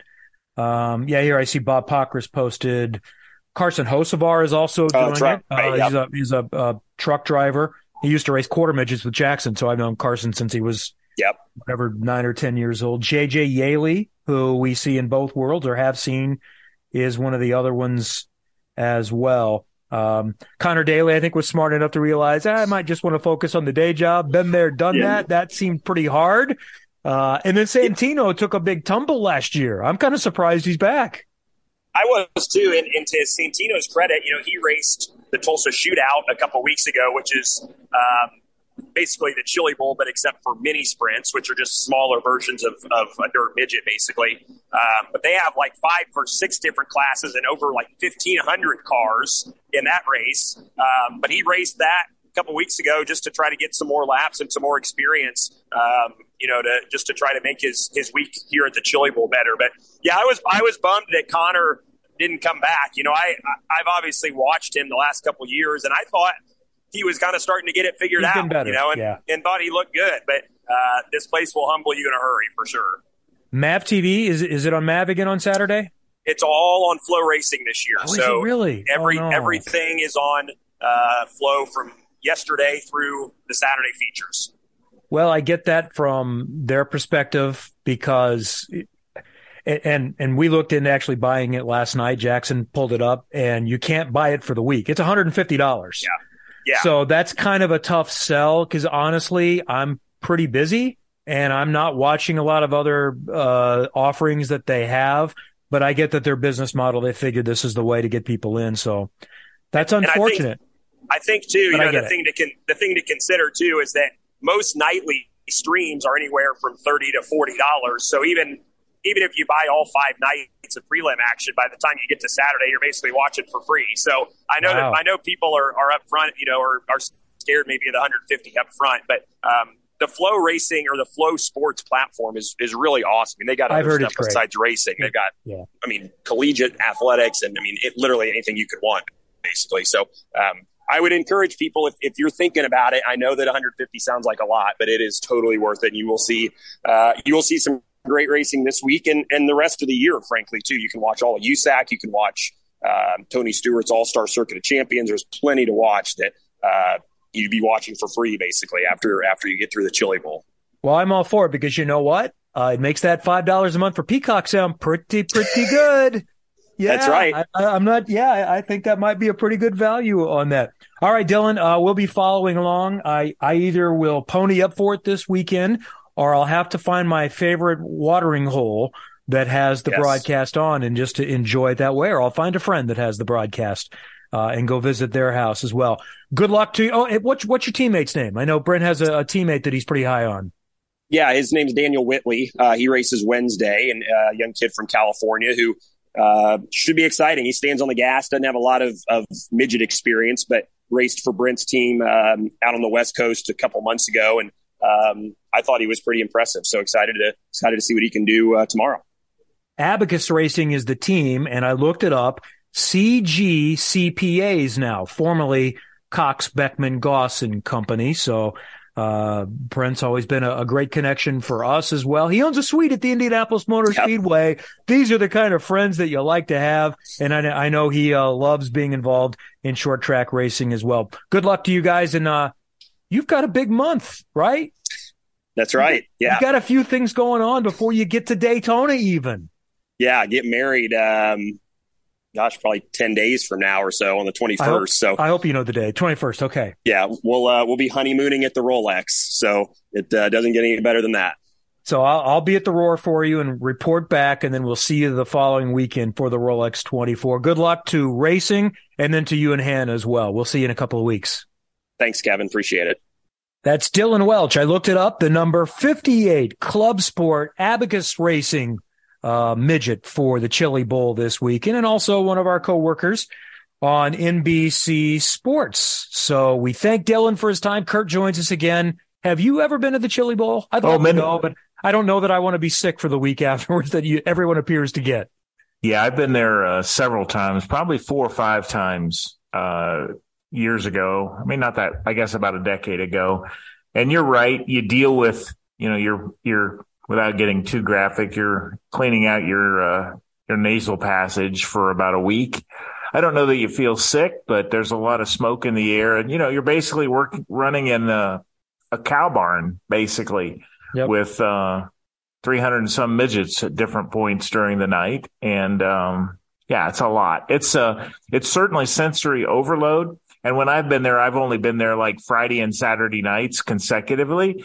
Um, yeah, here I see Bob Pockris posted. Carson Hocevar is also doing oh, right. it. Uh, Right, yep. He's a he's a, a truck driver. He used to race quarter midgets with Jackson, so I've known Carson since he was yep. whatever nine or ten years old. J J Yaley, who we see in both worlds or have seen, is one of the other ones as well. Um, Connor Daly, I think, was smart enough to realize ah, I might just want to focus on the day job. Been there, done yeah. that. That seemed pretty hard. Uh, and then Santino yeah. took a big tumble last year. I'm kind of surprised he's back. I was too. And, and to Santino's credit, you know, he raced the Tulsa Shootout a couple weeks ago, which is um, basically the Chili Bowl, but except for mini sprints, which are just smaller versions of, of a dirt midget, basically. Um, but they have like five or six different classes and over like fifteen hundred cars in that race. Um, but he raced that a couple weeks ago just to try to get some more laps and some more experience, um, you know, to just to try to make his, his week here at the Chili Bowl better. But yeah, I was, I was bummed that Connor didn't come back. You know, I, I've obviously watched him the last couple of years and I thought he was kind of starting to get it figured He's out, better, you know, and, yeah. and thought he looked good, but uh, this place will humble you in a hurry for sure. Mav T V, is, is it on Mav again on Saturday? It's all on Flow Racing this year. Oh, so is it really? Every, oh, no. Everything is on uh, Flow from yesterday through the Saturday features. Well, I get that from their perspective because, and and we looked into actually buying it last night. Jackson pulled it up, and you can't buy it for the week. It's one hundred fifty dollars. Yeah, yeah. So that's kind of a tough sell because honestly, I'm pretty busy, and I'm not watching a lot of other uh, offerings that they have. But I get that their business model, they figured this is the way to get people in. So that's unfortunate. I think, I think too, you but know, the thing it. to con- the thing to consider too is that most nightly streams are anywhere from thirty to forty dollars. So even even if you buy all five nights of prelim action, by the time you get to Saturday, you're basically watching for free. So I know wow. that I know people are, are up front, you know, or are scared maybe of the one hundred fifty up front, but um, the Flow Racing or the Flow Sports platform is is really awesome. I mean, they got other stuff besides racing. They've got, yeah. I mean, collegiate athletics, and I mean, it, literally anything you could want, basically. So um, I would encourage people, if, if you're thinking about it, I know that one hundred fifty sounds like a lot, but it is totally worth it. And you will see, uh, you will see some great racing this week and, and the rest of the year, frankly, too. You can watch all of U S A C. You can watch um, Tony Stewart's All-Star Circuit of Champions. There's plenty to watch that uh, you'd be watching for free, basically, after after you get through the Chili Bowl. Well, I'm all for it because you know what? Uh, it makes that five dollars a month for Peacock sound pretty, pretty good. Yeah, that's right. I, I'm not. Yeah, I think that might be a pretty good value on that. All right, Dylan, uh, we'll be following along. I, I either will pony up for it this weekend, or I'll have to find my favorite watering hole that has the yes. broadcast on, and just to enjoy it that way. Or I'll find a friend that has the broadcast uh, and go visit their house as well. Good luck to you. Oh, what's what's your teammate's name? I know Brent has a, a teammate that he's pretty high on. Yeah, his name's Daniel Whitley. Uh, he races Wednesday, and uh, a young kid from California who. Uh, should be exciting. He stands on the gas, doesn't have a lot of, of midget experience, but raced for Brent's team um, out on the West Coast a couple months ago, and um, I thought he was pretty impressive. So excited to excited to see what he can do uh, tomorrow. Abacus Racing is the team, and I looked it up. C G C P As now, formerly Cox Beckman Goss and Company. So uh, Brent's always been a, a great connection for us as well. He owns a suite at the Indianapolis Motor yep. Speedway. These are the kind of friends that you like to have. And I, I know he uh, loves being involved in short track racing as well. Good luck to you guys. And uh, you've got a big month, right? That's right. Yeah. You've got a few things going on before you get to Daytona even. Yeah. Get married. Um, Gosh, probably ten days from now or so on the twenty-first. I hope, so I hope you know the day. twenty-first. Okay. Yeah, we'll uh, we'll be honeymooning at the Rolex, so it uh, doesn't get any better than that. So I'll, I'll be at the Roar for you and report back, and then we'll see you the following weekend for the Rolex twenty-four. Good luck to racing, and then to you and Hannah as well. We'll see you in a couple of weeks. Thanks, Kevin. Appreciate it. That's Dylan Welch. I looked it up. The number fifty-eight Club Sport Abacus Racing Uh, midget for the Chili Bowl this weekend, and also one of our coworkers on N B C Sports. So we thank Dylan for his time. Kurt joins us again. Have you ever been to the Chili Bowl? I'd love oh, to know, but I don't know that I want to be sick for the week afterwards that you, everyone appears to get. Yeah, I've been there uh, several times, probably four or five times uh, years ago. I mean, not that, I guess about a decade ago. And you're right. You deal with, you know, your your without getting too graphic, you're cleaning out your uh, your nasal passage for about a week. I don't know that you feel sick, but there's a lot of smoke in the air. And, you know, you're basically working, running in a, a cow barn, basically, yep. with uh, three hundred and some midgets at different points during the night. And, um, yeah, it's a lot. It's uh, it's certainly sensory overload. And when I've been there, I've only been there like Friday and Saturday nights consecutively.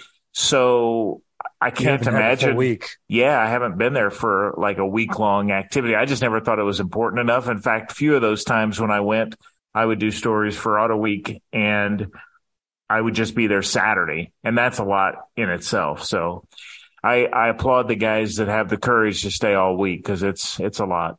So I can't imagine. Week. Yeah, I haven't been there for like a week long activity. I just never thought it was important enough. In fact, a few of those times when I went, I would do stories for Auto Week and I would just be there Saturday. And that's a lot in itself. So I, I applaud the guys that have the courage to stay all week because it's, it's a lot.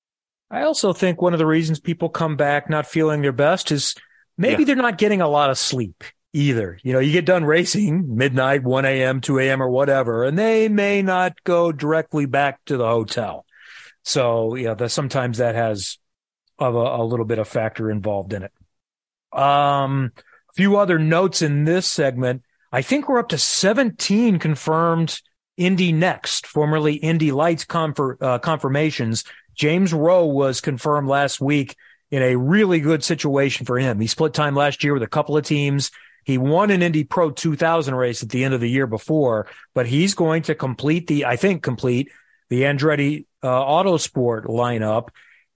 I also think one of the reasons people come back not feeling their best is maybe yeah. they're not getting a lot of sleep. Either. You know, you get done racing midnight, one a.m., two a.m. or whatever, and they may not go directly back to the hotel. So, yeah, the, sometimes that has of a, a little bit of factor involved in it. Um, a few other notes in this segment. I think we're up to seventeen confirmed Indy Next, formerly Indy Lights confer, uh, confirmations. James Rowe was confirmed last week in a really good situation for him. He split time last year with a couple of teams. He won an Indy Pro two thousand race at the end of the year before, but he's going to complete the, I think, complete the Andretti uh, Autosport lineup.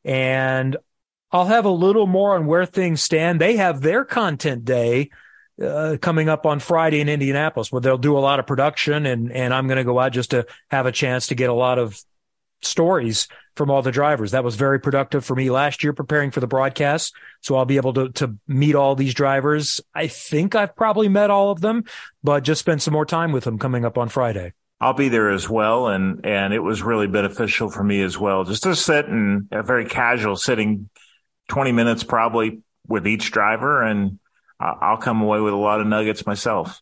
And I'll have a little more on where things stand. They have their content day uh, coming up on Friday in Indianapolis, where they'll do a lot of production, and, and I'm going to go out just to have a chance to get a lot of stories from all the drivers. That was very productive for me last year preparing for the broadcast. So I'll be able to, to meet all these drivers. I think I've probably met all of them, but just spend some more time with them coming up on Friday. I'll be there as well. And, and it was really beneficial for me as well, just to sit and a very casual sitting twenty minutes probably with each driver. And I'll come away with a lot of nuggets myself.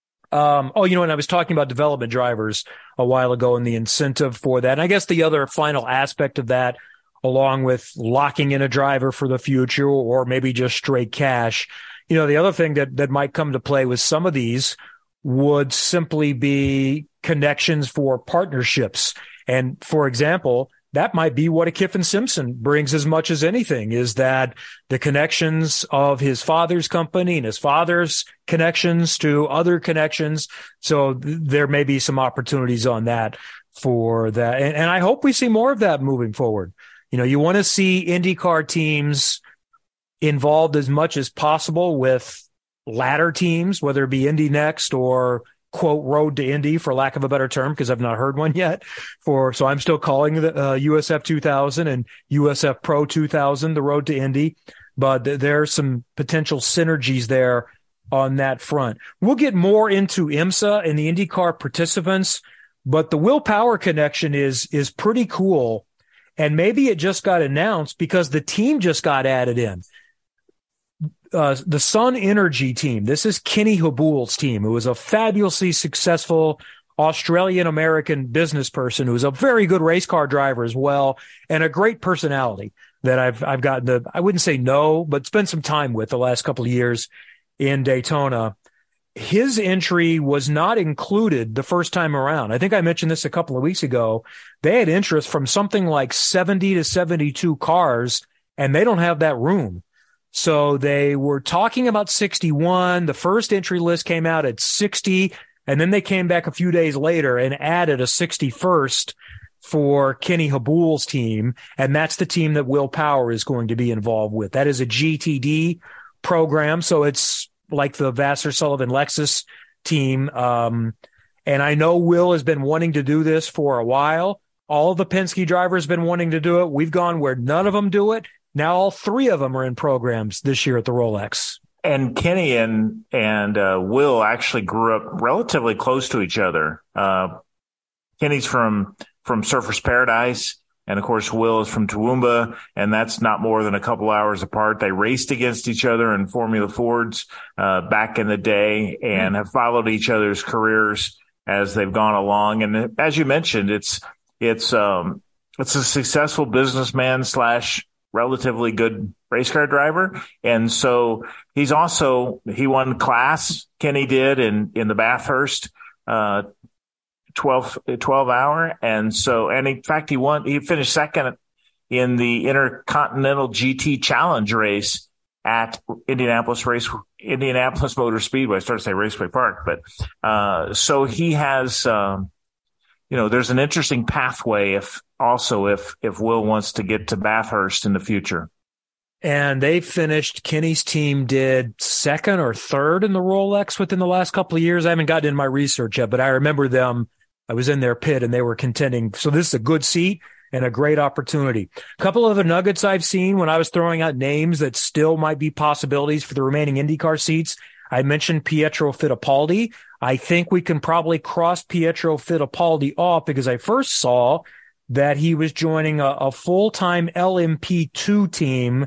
Um, oh, you know, and I was talking about development drivers a while ago and the incentive for that. And I guess the other final aspect of that, along with locking in a driver for the future or maybe just straight cash, you know, the other thing that, that might come to play with some of these would simply be connections for partnerships. And for example, that might be what a Kiffin Simpson brings as much as anything, is that the connections of his father's company and his father's connections to other connections. So th- there may be some opportunities on that for that. And, and I hope we see more of that moving forward. You know, you want to see IndyCar teams involved as much as possible with ladder teams, whether it be Indy Next or quote Road to Indy, for lack of a better term, because I've not heard one yet. For so I'm still calling the uh, U S F two thousand and U S F Pro two thousand the Road to Indy, but th- there are some potential synergies there on that front. We'll get more into IMSA and the IndyCar participants, but the Will Power connection is is pretty cool, and maybe it just got announced because the team just got added in. Uh, the Sun Energy team. This is Kenny Habul's team, who was a fabulously successful Australian-American business person who's a very good race car driver as well, and a great personality that I've I've gotten to, I wouldn't say know, but spend some time with the last couple of years in Daytona. His entry was not included the first time around. I think I mentioned this a couple of weeks ago. They had interest from something like seventy to seventy-two cars, and they don't have that room. So they were talking about sixty-one. The first entry list came out at sixty, and then they came back a few days later and added a sixty-first for Kenny Habul's team, and that's the team that Will Power is going to be involved with. That is a G T D program, so it's like the Vassar Sullivan Lexus team. Um, and I know Will has been wanting to do this for a while. All the Penske drivers have been wanting to do it. We've gone where none of them do it. Now all three of them are in programs this year at the Rolex. And Kenny and and uh, Will actually grew up relatively close to each other. Uh, Kenny's from from Surfers Paradise, and of course Will is from Toowoomba, and that's not more than a couple hours apart. They raced against each other in Formula Fords uh, back in the day, and mm-hmm. have followed each other's careers as they've gone along. And as you mentioned, it's it's um, it's a successful businessman slash relatively good race car driver. And so he's also, he won class, Kenny did in, in the Bathurst, uh, twelve, twelve hour. And so, and in fact, he won, he finished second in the Intercontinental G T Challenge race at Indianapolis race, Indianapolis Motor Speedway. I started to say Raceway Park, but, uh, so he has, um, you know, there's an interesting pathway if also if, if Will wants to get to Bathurst in the future. And they finished, Kenny's team did second or third in the Rolex within the last couple of years. I haven't gotten in my research yet, but I remember them. I was in their pit and they were contending. So this is a good seat and a great opportunity. A couple of the nuggets I've seen when I was throwing out names that still might be possibilities for the remaining IndyCar seats. I mentioned Pietro Fittipaldi. I think we can probably cross Pietro Fittipaldi off because I first saw that he was joining a, a full-time L M P two team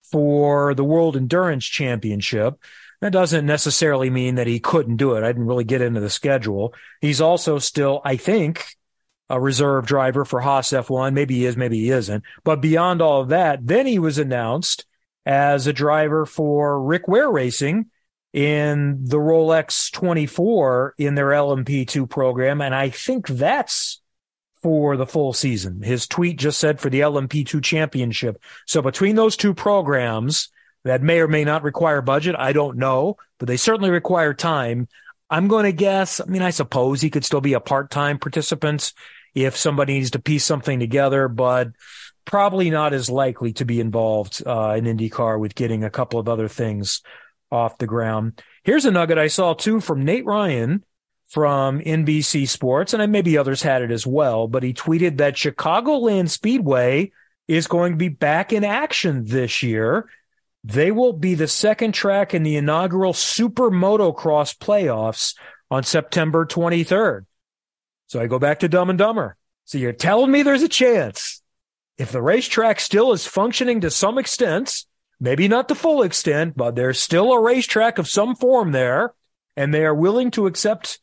for the World Endurance Championship. That doesn't necessarily mean that he couldn't do it. I didn't really get into the schedule. He's also still, I think, a reserve driver for Haas F one. Maybe he is, maybe he isn't. But beyond all of that, then he was announced as a driver for Rick Ware Racing in the Rolex twenty-four in their L M P two program, and I think that's for the full season. His tweet just said for the L M P two championship. So between those two programs that may or may not require budget, I don't know, but they certainly require time. I'm going to guess, I mean, I suppose he could still be a part-time participant if somebody needs to piece something together, but probably not as likely to be involved uh, in IndyCar with getting a couple of other things off the ground. Here's a nugget I saw, too, from Nate Ryan from N B C Sports, and maybe others had it as well, but he tweeted that Chicagoland Speedway is going to be back in action this year. They will be the second track in the inaugural Super Motocross playoffs on September twenty-third. So I go back to Dumb and Dumber. So you're telling me there's a chance, if the racetrack still is functioning to some extent, maybe not the full extent, but there's still a racetrack of some form there, and they are willing to accept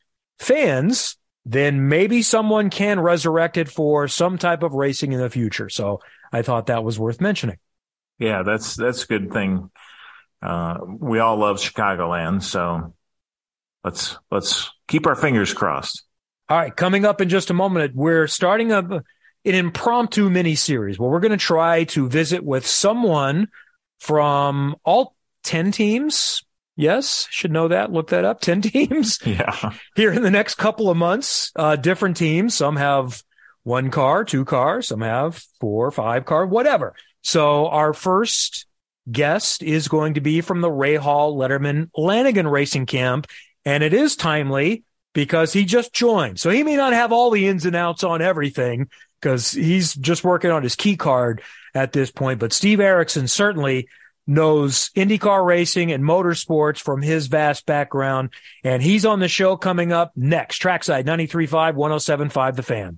fans, then maybe someone can resurrect it for some type of racing in the future. So I thought that was worth mentioning. Yeah, that's that's a good thing. Uh, we all love Chicagoland, so let's let's keep our fingers crossed. All right, coming up in just a moment, we're starting a, an impromptu mini-series where we're going to try to visit with someone from all ten teams. Yes, should know that. Look that up. ten teams. Yeah. Here in the next couple of months, uh, different teams. Some have one car, two cars. Some have four, five car, whatever. So our first guest is going to be from the Rahal Letterman Lanigan Racing Camp, and it is timely because he just joined. So he may not have all the ins and outs on everything because he's just working on his key card at this point. But Steve Erickson certainly knows IndyCar racing and motorsports from his vast background, and he's on the show coming up next. Trackside ninety-three point five, one oh seven point five The Fan.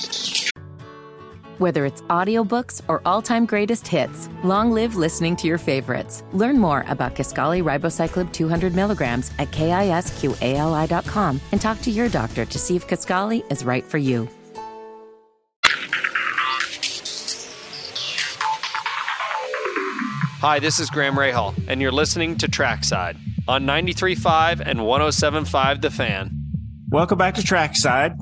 Whether it's audiobooks or all-time greatest hits, long live listening to your favorites. Learn more about Kisqali Ribociclib two hundred milligrams at kisqali dot com and talk to your doctor to see if Kisqali is right for you. Hi, this is Graham Rahal, and you're listening to Trackside on ninety-three point five and one oh seven point five The Fan. Welcome back to Trackside,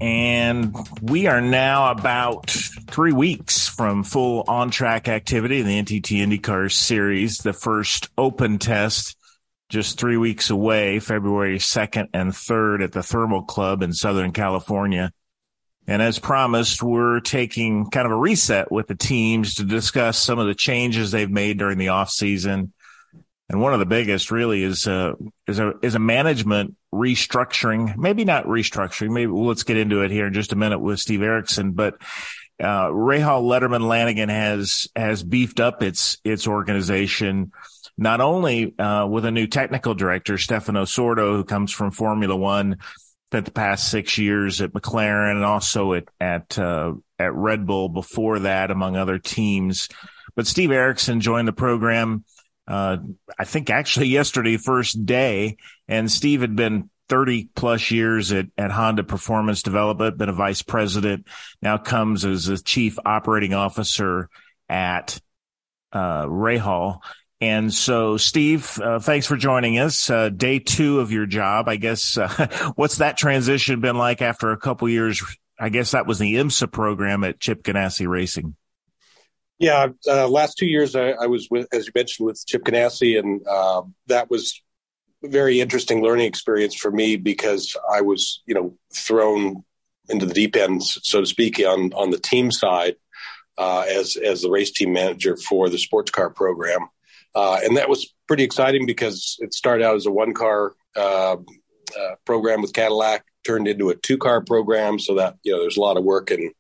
and we are now about three weeks from full on-track activity in the N T T IndyCar Series. The first open test just three weeks away, February second and third at the Thermal Club in Southern California. And as promised, we're taking kind of a reset with the teams to discuss some of the changes they've made during the offseason. And one of the biggest really is uh, is a is a management restructuring. Maybe not restructuring. Maybe well, let's get into it here in just a minute with Steve Erickson. But uh, Rahal Letterman Lanigan has has beefed up its its organization, not only uh, with a new technical director, Stefano Sordo, who comes from Formula One, spent the past six years at McLaren and also at at uh, at Red Bull before that, among other teams. But Steve Erickson joined the program, uh, I think actually yesterday, first day, and Steve had been thirty plus years at, at Honda Performance Development, been a vice president, now comes as a chief operating officer at uh, Rahal. And so, Steve, uh, thanks for joining us. Uh, day two of your job, I guess. Uh, what's that transition been like after a couple years? I guess that was the IMSA program at Chip Ganassi Racing. Yeah, uh, last two years I, I was with, as you mentioned, with Chip Ganassi, and uh, that was a very interesting learning experience for me because I was, you know, thrown into the deep end, so to speak, on on the team side uh, as as the race team manager for the sports car program. Uh, and that was pretty exciting because it started out as a one-car uh, uh, program with Cadillac, turned into a two-car program. So that, you know, there's a lot of work in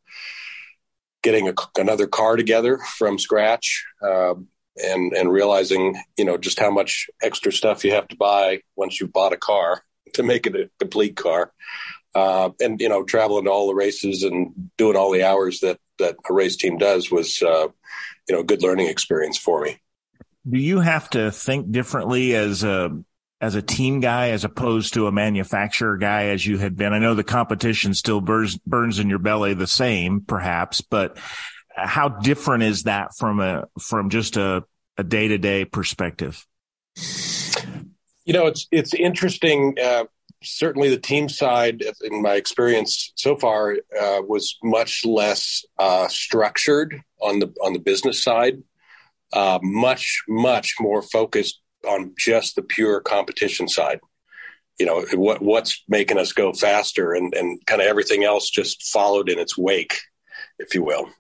getting a, another car together from scratch uh, and and realizing, you know, just how much extra stuff you have to buy once you've bought a car to make it a complete car. Uh, and, you know, traveling to all the races and doing all the hours that, that a race team does was, uh, you know, a good learning experience for me. Do you have to think differently as a as a team guy as opposed to a manufacturer guy as you had been? I know the competition still burns, burns in your belly the same, perhaps, but how different is that from a from just a, a day-to-day perspective? You know, it's it's interesting. Uh, certainly the team side, in my experience so far, uh, was much less uh, structured on the on the business side, uh, much, much more focused on just the pure competition side. You know, what what's making us go faster, and, and kind of everything else just followed in its wake, if you will.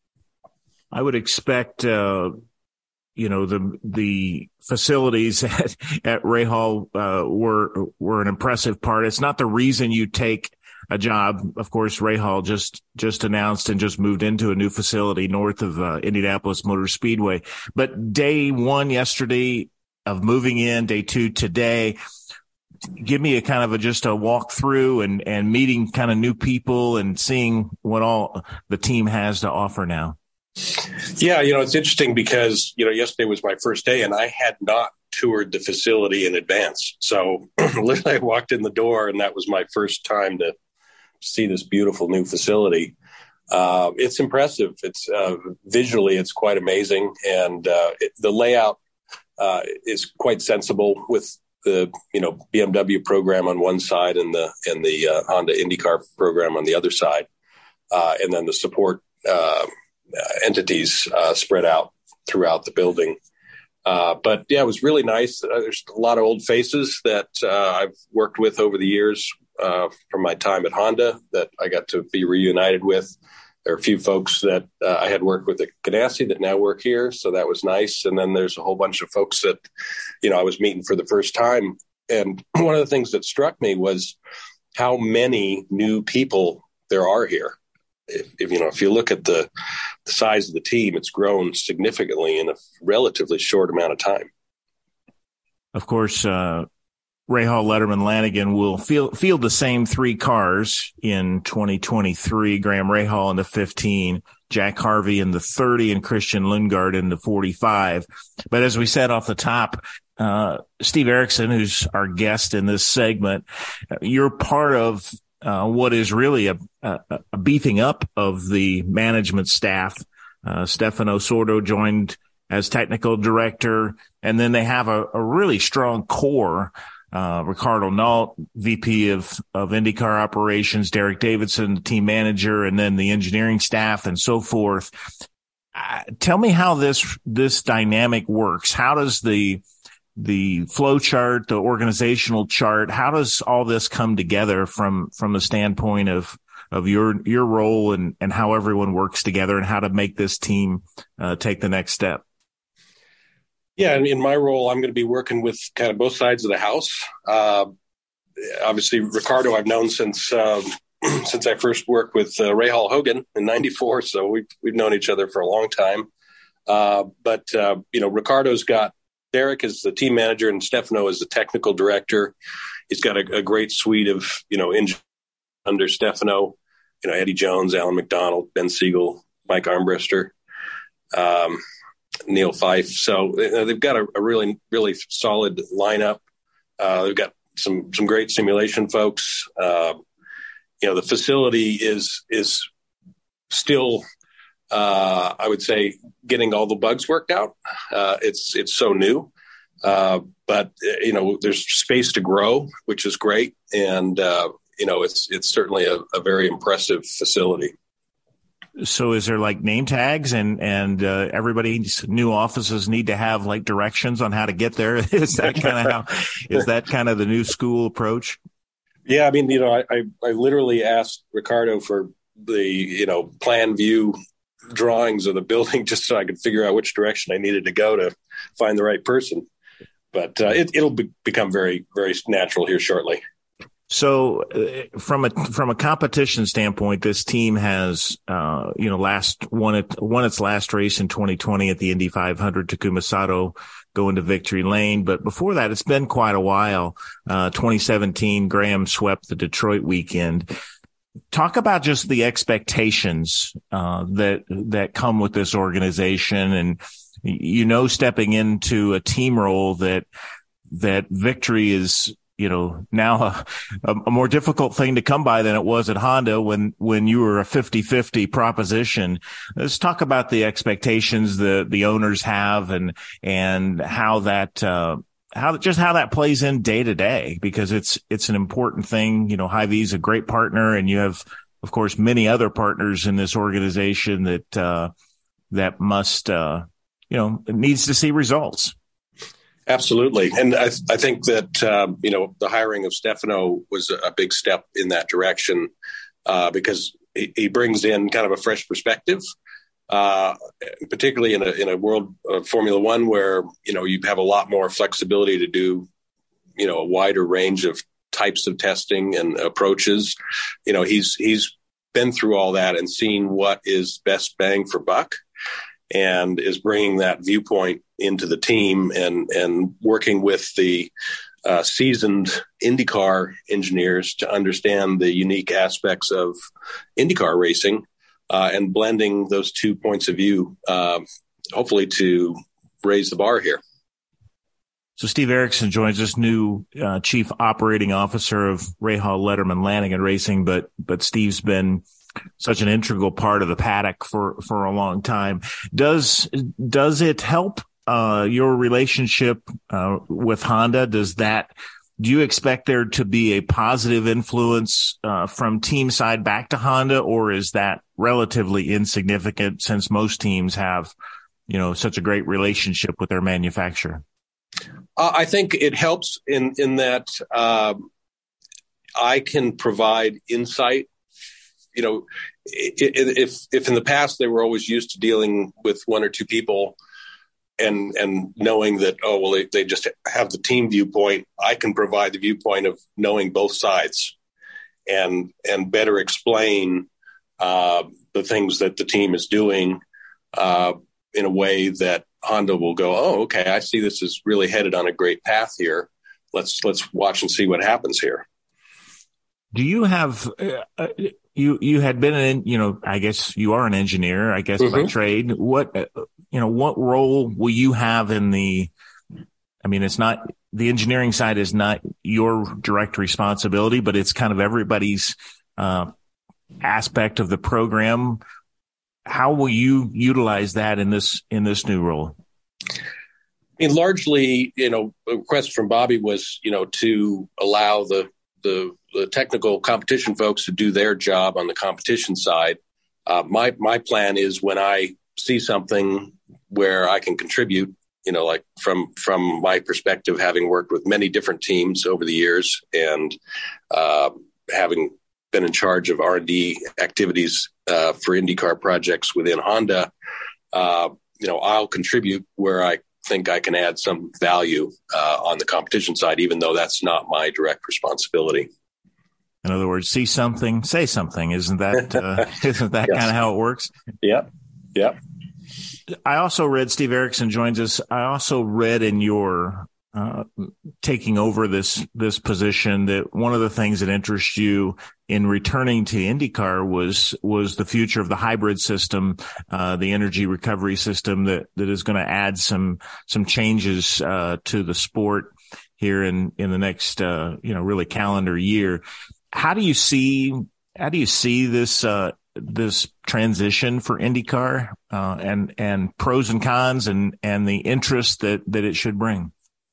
I would expect, uh, you know, the the facilities at, at Rahal uh, were were an impressive part. It's not the reason you take a job. Of course, Rahal just just announced and just moved into a new facility north of uh, Indianapolis Motor Speedway. But day one yesterday of moving in, day two today. Give me a kind of a just a walk through and, and meeting kind of new people and seeing what all the team has to offer now. Yeah, you know, it's interesting because, you know, yesterday was my first day and I had not toured the facility in advance. So literally I walked in the door and that was my first time to see this beautiful new facility. Uh, it's impressive. It's uh, visually, it's quite amazing. And uh, it, the layout uh, is quite sensible with the, you know, B M W program on one side and the, and the uh, Honda IndyCar program on the other side. Uh, and then the support uh, entities uh, spread out throughout the building. Uh, but yeah, it was really nice. Uh, there's a lot of old faces that uh, I've worked with over the years uh, from my time at Honda that I got to be reunited with. There are a few folks that uh, I had worked with at Ganassi that now work here. So that was nice. And then there's a whole bunch of folks that, you know, I was meeting for the first time. And one of the things that struck me was how many new people there are here. If, if you know, if you look at the, the size of the team, it's grown significantly in a relatively short amount of time. Of course, uh, Rahal, Letterman, Lanigan will field, field the same three cars in twenty twenty-three. Graham Rahal in the fifteen, Jack Harvey in the thirty, and Christian Lundgaard in the forty-five. But as we said off the top, uh, Steve Erickson, who's our guest in this segment, you're part of uh, what is really a, a, a beefing up of the management staff. Uh, Stefano Sordo joined as technical director, and then they have a, a really strong core. Uh, Ricardo Nault, V P of, of IndyCar operations, Derek Davidson, the team manager, and then the engineering staff and so forth. Uh, tell me how this, this dynamic works. How does the, the flow chart, the organizational chart, how does all this come together from, from the standpoint of, of your, your role and, and how everyone works together and how to make this team, uh, take the next step? Yeah, in my role, I'm going to be working with kind of both sides of the house. Uh, obviously, Ricardo, I've known since um, since I first worked with uh, Rahal Hogan in ninety-four, so we've we've known each other for a long time. Uh, but uh, you know, Ricardo's got Derek as the team manager and Stefano as the technical director. He's got a, a great suite of you know engineers under Stefano. You know, Eddie Jones, Alan McDonald, Ben Siegel, Mike Armbruster. Um, Neil Fife. So uh, they've got a, a really, really solid lineup. Uh, they've got some, some great simulation folks. Uh, you know, the facility is, is still, uh, I would say, getting all the bugs worked out. Uh, it's, it's so new. Uh, but, you know, there's space to grow, which is great. And, uh, you know, it's, it's certainly a, a very impressive facility. So is there like name tags and, and, uh, everybody's new offices need to have like directions on how to get there? Is that kind of how, is that kind of the new school approach? Yeah. I mean, you know, I, I, I literally asked Ricardo for the, you know, plan view drawings of the building just so I could figure out which direction I needed to go to find the right person. But, uh, it, it'll be, become very, very natural here shortly. So uh, from a from a competition standpoint, this team has, uh, you know, last won it won its last race in twenty twenty at the Indy five hundred. Takuma Sato going to victory lane. But before that, it's been quite a while. Uh, twenty seventeen, Graham swept the Detroit weekend. Talk about just the expectations uh, that that come with this organization, and you know, stepping into a team role that that victory is, you know, now a, a more difficult thing to come by than it was at Honda when, when you were a fifty-fifty proposition. Let's talk about the expectations the, the owners have and, and how that, uh, how just how that plays in day to day, because it's it's an important thing. You know, Hy-Vee is a great partner, and you have, of course, many other partners in this organization that uh, that must uh, you know needs to see results. Absolutely. And I, I think that, um, you know, the hiring of Stefano was a big step in that direction uh, because he, he brings in kind of a fresh perspective, uh, particularly in a, in a world of Formula One where, you know, you have a lot more flexibility to do, you know, a wider range of types of testing and approaches. You know, he's, he's been through all that and seen what is best bang for buck, and is bringing that viewpoint into the team and, and working with the uh, seasoned IndyCar engineers to understand the unique aspects of IndyCar racing uh, and blending those two points of view, uh, hopefully to raise the bar here. So Steve Erickson joins us, new uh, chief operating officer of Rahal Letterman Lanigan Racing, but but Steve's been such an integral part of the paddock for, for a long time. Does, does it help, uh, your relationship, uh, with Honda? Does that, do you expect there to be a positive influence, uh, from team side back to Honda, or is that relatively insignificant since most teams have, you know, such a great relationship with their manufacturer? Uh, I think it helps in, in that, um, I can provide insight. You know, if if in the past they were always used to dealing with one or two people and and knowing that, oh, well, they, they just have the team viewpoint, I can provide the viewpoint of knowing both sides and and better explain uh, the things that the team is doing uh, in a way that Honda will go, oh, okay, I see this is really headed on a great path here. Let's let's watch and see what happens here. Do you have uh, you you had been in, you know, I guess you are an engineer, I guess, mm-hmm. by trade. What, you know, what role will you have in the, I mean, it's not, the engineering side is not your direct responsibility, but it's kind of everybody's uh, aspect of the program. How will you utilize that in this, in this new role? I mean, largely, you know, a request from Bobby was, you know, to allow the, the, the technical competition folks to do their job on the competition side. Uh, my, my plan is when I see something where I can contribute, you know, like from, from my perspective, having worked with many different teams over the years and uh, having been in charge of R and D activities uh, for IndyCar projects within Honda, uh, you know, I'll contribute where I think I can add some value uh, on the competition side, even though that's not my direct responsibility. In other words, see something, say something. Isn't that uh, isn't that yes. kind of how it works? Yep. Yep. I also read, Steve Erickson joins us. I also read in your uh, taking over this this position that one of the things that interests you in returning to IndyCar was was the future of the hybrid system, uh, the energy recovery system that that is going to add some some changes uh, to the sport here in in the next uh, you know really calendar year. How do you see how do you see this uh, this transition for IndyCar uh, and and pros and cons and and the interest that that it should bring?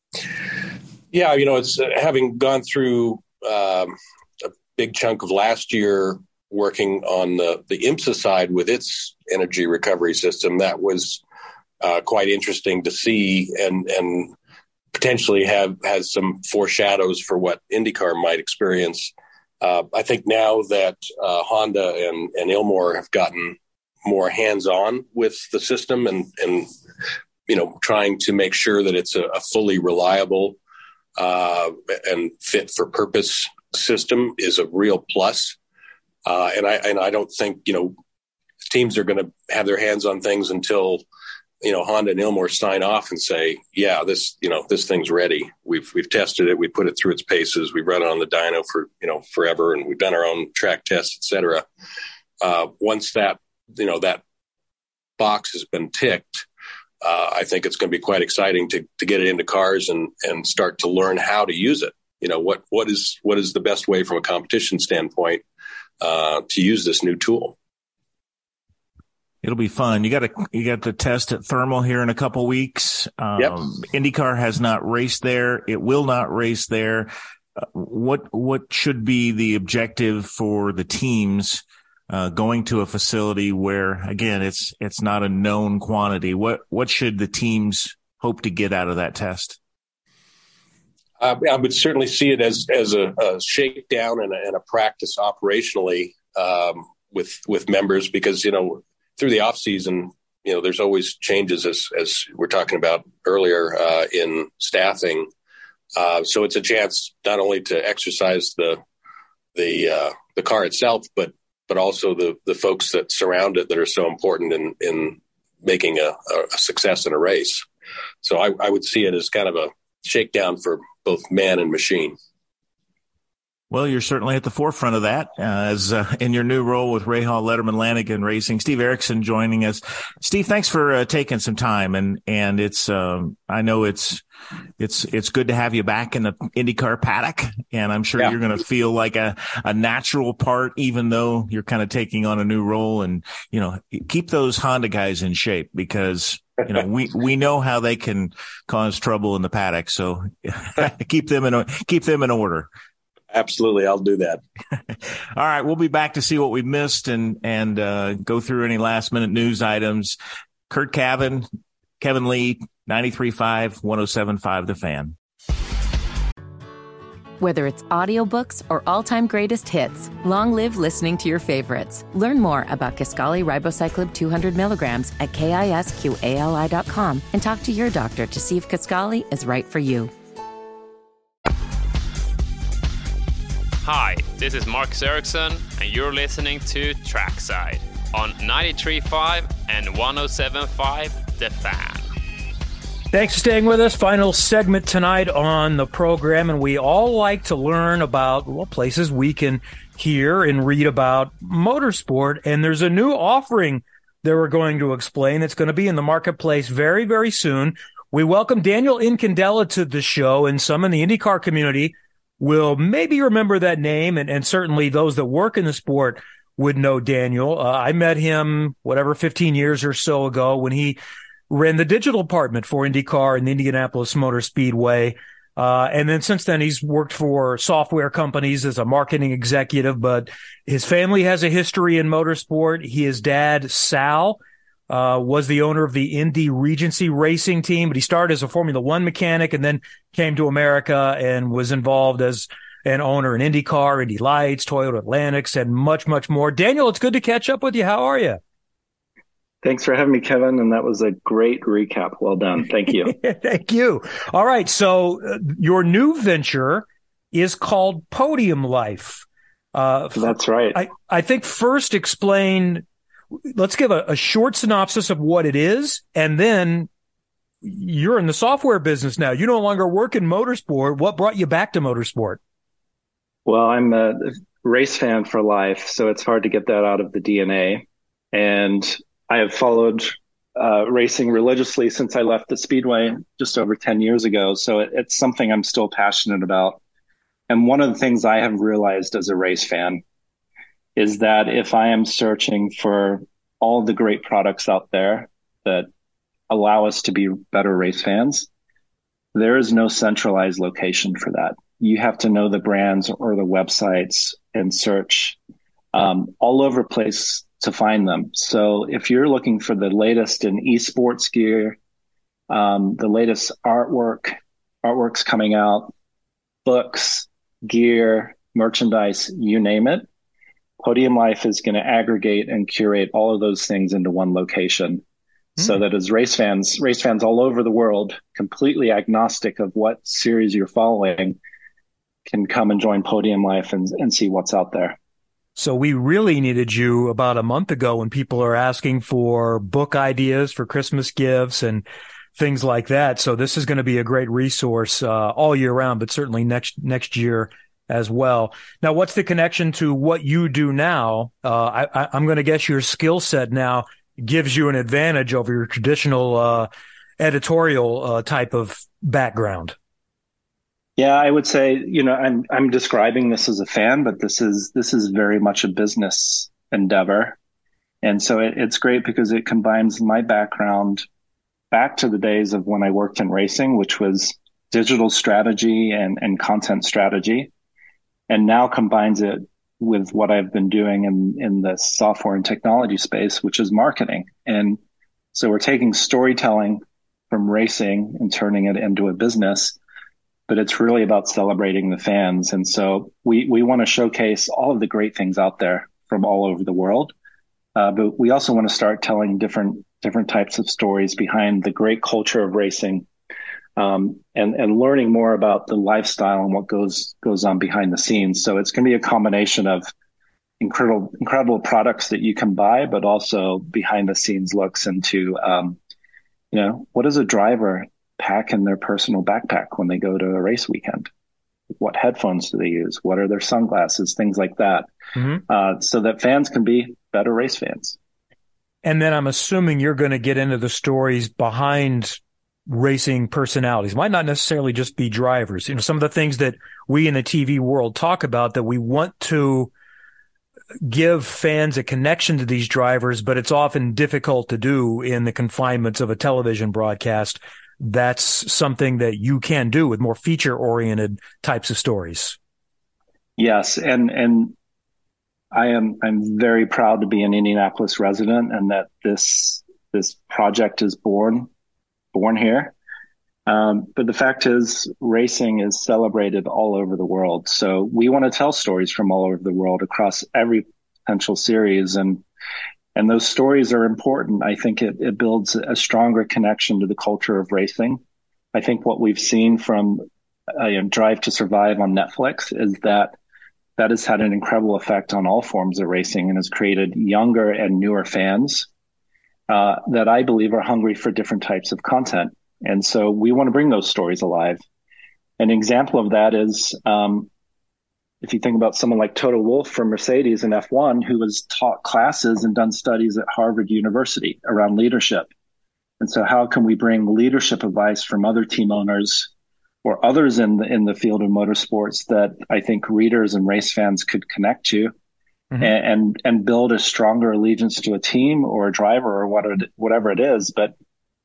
Yeah, you know, it's uh, having gone through um, a big chunk of last year working on the the IMSA side with its energy recovery system. That was uh, quite interesting to see, and and potentially have has some foreshadows for what IndyCar might experience. Uh, I think now that uh, Honda and, and Ilmor have gotten more hands-on with the system and, and, you know, trying to make sure that it's a, a fully reliable uh, and fit for purpose system is a real plus. Uh, and I, and I don't think, you know, teams are going to have their hands on things until, you know, Honda and Ilmor sign off and say, yeah, this, you know, this thing's ready. We've, we've tested it. We put it through its paces. We've run it on the dyno for, you know, forever. And we've done our own track tests, et cetera. Uh, once that, you know, that box has been ticked, uh, I think it's going to be quite exciting to, to get it into cars and, and start to learn how to use it. You know, what, what is, what is the best way from a competition standpoint, uh, to use this new tool? It'll be fun. You got to you got to test at Thermal here in a couple weeks. Um, yep. IndyCar has not raced there. It will not race there. Uh, what what should be the objective for the teams uh, going to a facility where, again, it's it's not a known quantity? What what should the teams hope to get out of that test? Uh, I would certainly see it as as a, a shakedown and a, and a practice operationally um, with with members, because you know. Through the off season, you know, there's always changes as, as we're talking about earlier uh, in staffing. Uh, so it's a chance not only to exercise the the uh, the car itself, but but also the the folks that surround it that are so important in in making a, a success in a race. So I, I would see it as kind of a shakedown for both man and machine. Well, you're certainly at the forefront of that uh, as uh, in your new role with Rahal Letterman Lanigan Racing. Steve Erickson joining us. Steve, thanks for uh, taking some time, and and it's um, I know it's it's it's good to have you back in the IndyCar paddock, and I'm sure yeah. you're going to feel like a a natural part, even though you're kind of taking on a new role. And you know, keep those Honda guys in shape, because you know we we know how they can cause trouble in the paddock. So keep them in keep them in order. Absolutely. I'll do that. All right. We'll be back to see what we missed and, and, uh, go through any last minute news items. Kurt Cavan, Kevin Lee, ninety-three point five, one oh seven point five The Fan. Whether it's audiobooks or all-time greatest hits, long live listening to your favorites. Learn more about Kisqali Ribociclib two hundred milligrams at kisqali dot com and talk to your doctor to see if Kisqali is right for you. Hi, this is Marcus Ericsson, and you're listening to Trackside on ninety-three point five and one oh seven point five The Fan. Thanks for staying with us. Final segment tonight on the program, and we all like to learn about well, places we can hear and read about motorsport, and there's a new offering that we're going to explain that's going to be in the marketplace very, very soon. We welcome Daniel Incandela to the show, and some in the IndyCar community will maybe remember that name, and, and certainly those that work in the sport would know Daniel. Uh, I met him, whatever, fifteen years or so ago when he ran the digital department for IndyCar and the Indianapolis Motor Speedway. Uh, and then since then, he's worked for software companies as a marketing executive, but his family has a history in motorsport. His dad, Sal, Uh, was the owner of the Indy Regency racing team, but he started as a Formula One mechanic and then came to America and was involved as an owner in IndyCar, Indy Lights, Toyota Atlantics, and much, much more. Daniel, it's good to catch up with you. How are you? Thanks for having me, Kevin. And that was a great recap. Well done. Thank you. Thank you. All right. So uh, your new venture is called Podium Life. Uh, That's right. I, I think first explain Let's give a, a short synopsis of what it is, and then you're in the software business now. You no longer work in motorsport. What brought you back to motorsport? Well, I'm a race fan for life, so it's hard to get that out of the D N A. And I have followed uh, racing religiously since I left the Speedway just over ten years ago. So it, it's something I'm still passionate about. And one of the things I have realized as a race fan is that if I am searching for all the great products out there that allow us to be better race fans, there is no centralized location for that. You have to know the brands or the websites and search um, all over the place to find them. So if you're looking for the latest in esports gear, um, the latest artwork, artwork's coming out, books, gear, merchandise, you name it, Podium Life is going to aggregate and curate all of those things into one location mm. so that as race fans, race fans all over the world, completely agnostic of what series you're following, can come and join Podium Life and, and see what's out there. So we really needed you about a month ago when people are asking for book ideas for Christmas gifts and things like that. So this is going to be a great resource uh, all year round, but certainly next next year as well. Now, what's the connection to what you do now? Uh, I, I, I'm going to guess your skill set now gives you an advantage over your traditional uh, editorial uh, type of background. Yeah, I would say, you know, I'm I'm describing this as a fan, but this is this is very much a business endeavor. And so it, it's great because it combines my background back to the days of when I worked in racing, which was digital strategy and, and content strategy, and now combines it with what I've been doing in, in the software and technology space, which is marketing. And so we're taking storytelling from racing and turning it into a business, but it's really about celebrating the fans. And so we, we want to showcase all of the great things out there from all over the world. Uh, but we also want to start telling different, different types of stories behind the great culture of racing, um, and, and learning more about the lifestyle and what goes, goes on behind the scenes. So it's going to be a combination of incredible, incredible products that you can buy, but also behind the scenes looks into, um, you know, what does a driver pack in their personal backpack when they go to a race weekend? What headphones do they use? What are their sunglasses? Things like that. Mm-hmm. Uh, so that fans can be better race fans. And then I'm assuming you're going to get into the stories behind racing personalities. Might not necessarily just be drivers. You know, some of the things that we in the T V world talk about that we want to give fans a connection to these drivers, but it's often difficult to do in the confinements of a television broadcast. That's something that you can do with more feature-oriented types of stories. Yes, and and I am I'm very proud to be an Indianapolis resident, and that this this project is born born here. Um, but the fact is, racing is celebrated all over the world. So we want to tell stories from all over the world across every potential series, and and those stories are important. I think it, it builds a stronger connection to the culture of racing. I think what we've seen from uh, you know, Drive to Survive on Netflix is that that has had an incredible effect on all forms of racing and has created younger and newer fans uh, that I believe are hungry for different types of content. And so we want to bring those stories alive. An example of that is um, if you think about someone like Toto Wolff from Mercedes in F one, who has taught classes and done studies at Harvard University around leadership. And so how can we bring leadership advice from other team owners or others in the, in the field of motorsports that I think readers and race fans could connect to, mm-hmm. and, and and build a stronger allegiance to a team or a driver or what it, whatever it is. But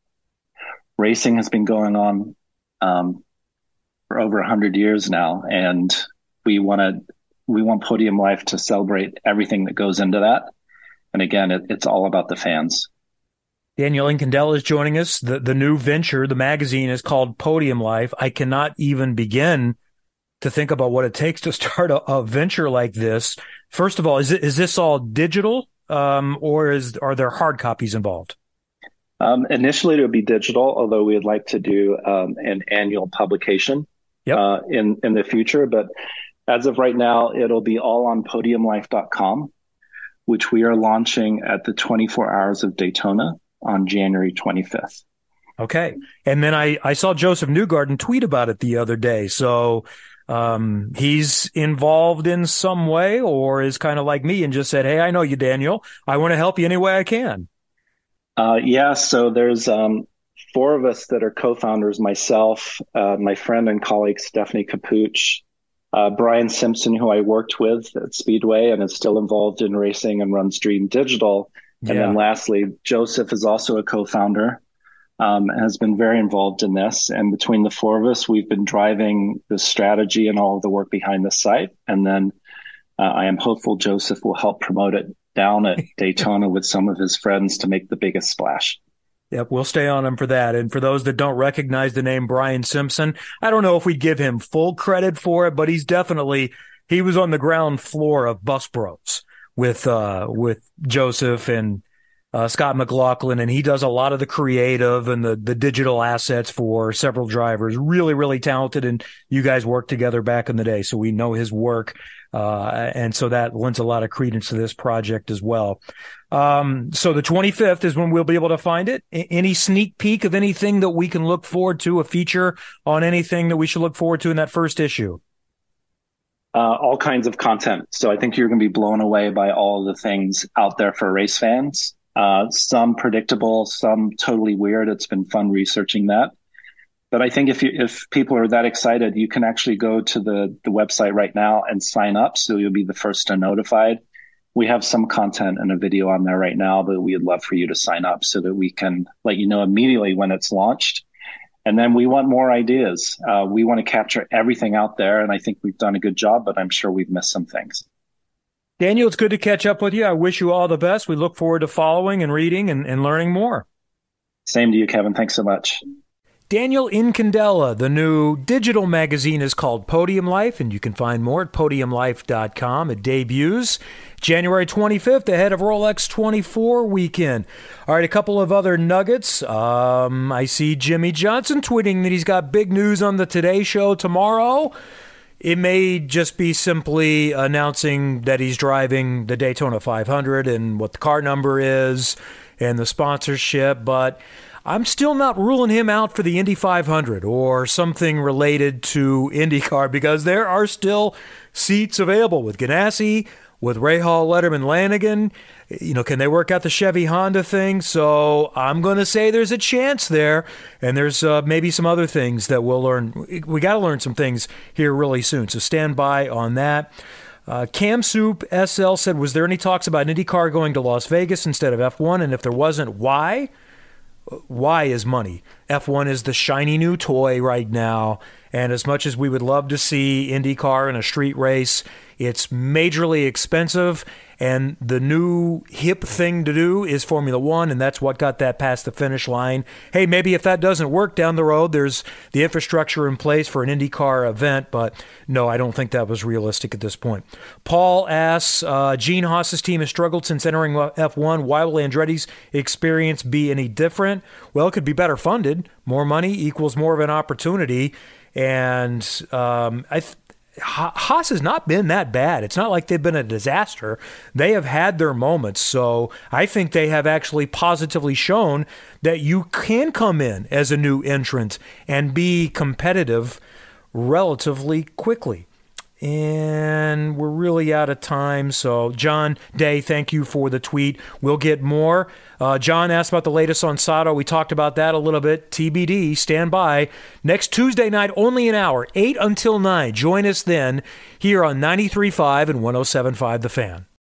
racing has been going on um, for over one hundred years now, and we want to we want Podium Life to celebrate everything that goes into that. And again, it, it's all about the fans. Daniel Incandela is joining us. The the new venture, the magazine, is called Podium Life. I cannot even begin to think about what it takes to start a, a venture like this. First of all, is it, is this all digital, um, or is are there hard copies involved? Um, initially, it would be digital, although we would like to do um, an annual publication yep. uh, in in the future. But as of right now, it'll be all on podium life dot com, which we are launching at the twenty-four Hours of Daytona on January twenty-fifth. Okay. And then I, I saw Joseph Newgarden tweet about it the other day. So um, he's involved in some way, or is kind of like me and just said, hey, I know you, Daniel. I want to help you any way I can. Uh, yeah. So there's um, four of us that are co-founders, myself, uh, my friend and colleague, Stephanie Capuch, uh, Brian Simpson, who I worked with at Speedway and is still involved in racing and runs Dream Digital. And yeah. then lastly, Joseph is also a co-founder, um, and has been very involved in this. And between the four of us, we've been driving the strategy and all of the work behind the site. And then uh, I am hopeful Joseph will help promote it down at Daytona with some of his friends to make the biggest splash. Yep, we'll stay on him for that. And for those that don't recognize the name Brian Simpson, I don't know if we'd give him full credit for it, but he's definitely, he was on the ground floor of Bus Bros with uh with Joseph and uh Scott McLaughlin, and he does a lot of the creative and the the digital assets for several drivers. Really, really talented, and you guys worked together back in the day, so we know his work, uh and so that lends a lot of credence to this project as well. Um so the twenty-fifth is when we'll be able to find it. A- any sneak peek of anything that we can look forward to, a feature on anything that we should look forward to in that first issue? Uh, all kinds of content. So I think you're going to be blown away by all the things out there for race fans. Uh, some predictable, some totally weird. It's been fun researching that. But I think if you, if people are that excited, you can actually go to the, the website right now and sign up. So you'll be the first to notified we have some content and a video on there right now, but we'd love for you to sign up so that we can let you know immediately when it's launched. And then we want more ideas. Uh, we want to capture everything out there, and I think we've done a good job, but I'm sure we've missed some things. Daniel, it's good to catch up with you. I wish you all the best. We look forward to following and reading and, and learning more. Same to you, Kevin. Thanks so much. Daniel Incandela. The new digital magazine is called Podium Life, and you can find more at podium life dot com. It debuts January twenty-fifth ahead of Rolex twenty-four weekend. All right, a couple of other nuggets. Um, I see Jimmy Johnson tweeting that he's got big news on the Today Show tomorrow. It may just be simply announcing that he's driving the Daytona five hundred and what the car number is and the sponsorship, but I'm still not ruling him out for the Indy five hundred or something related to IndyCar because there are still seats available with Ganassi, with Rahal, Letterman, Lanigan. You know, can they work out the Chevy Honda thing? So I'm going to say there's a chance there, and there's uh, maybe some other things that we'll learn. We got to learn some things here really soon, so stand by on that. Uh, Cam Soup S L said, was there any talks about IndyCar going to Las Vegas instead of F one? And if there wasn't, why? Why is money. F one is the shiny new toy right now, and as much as we would love to see IndyCar in a street race, it's majorly expensive, and the new hip thing to do is Formula One, and that's what got that past the finish line. Hey, maybe if that doesn't work down the road, there's the infrastructure in place for an IndyCar event, but no, I don't think that was realistic at this point. Paul asks, uh, Gene Haas's team has struggled since entering F one. Why will Andretti's experience be any different? Well, it could be better funded. More money equals more of an opportunity, and um, I th- Haas has not been that bad. It's not like they've been a disaster. They have had their moments. So I think they have actually positively shown that you can come in as a new entrant and be competitive relatively quickly. And we're really out of time. So, John Day, thank you for the tweet. We'll get more. Uh, John asked about the latest on Sato. We talked about that a little bit. T B D, stand by. Next Tuesday night, only an hour, eight until nine. Join us then here on ninety-three point five and one oh seven point five The Fan.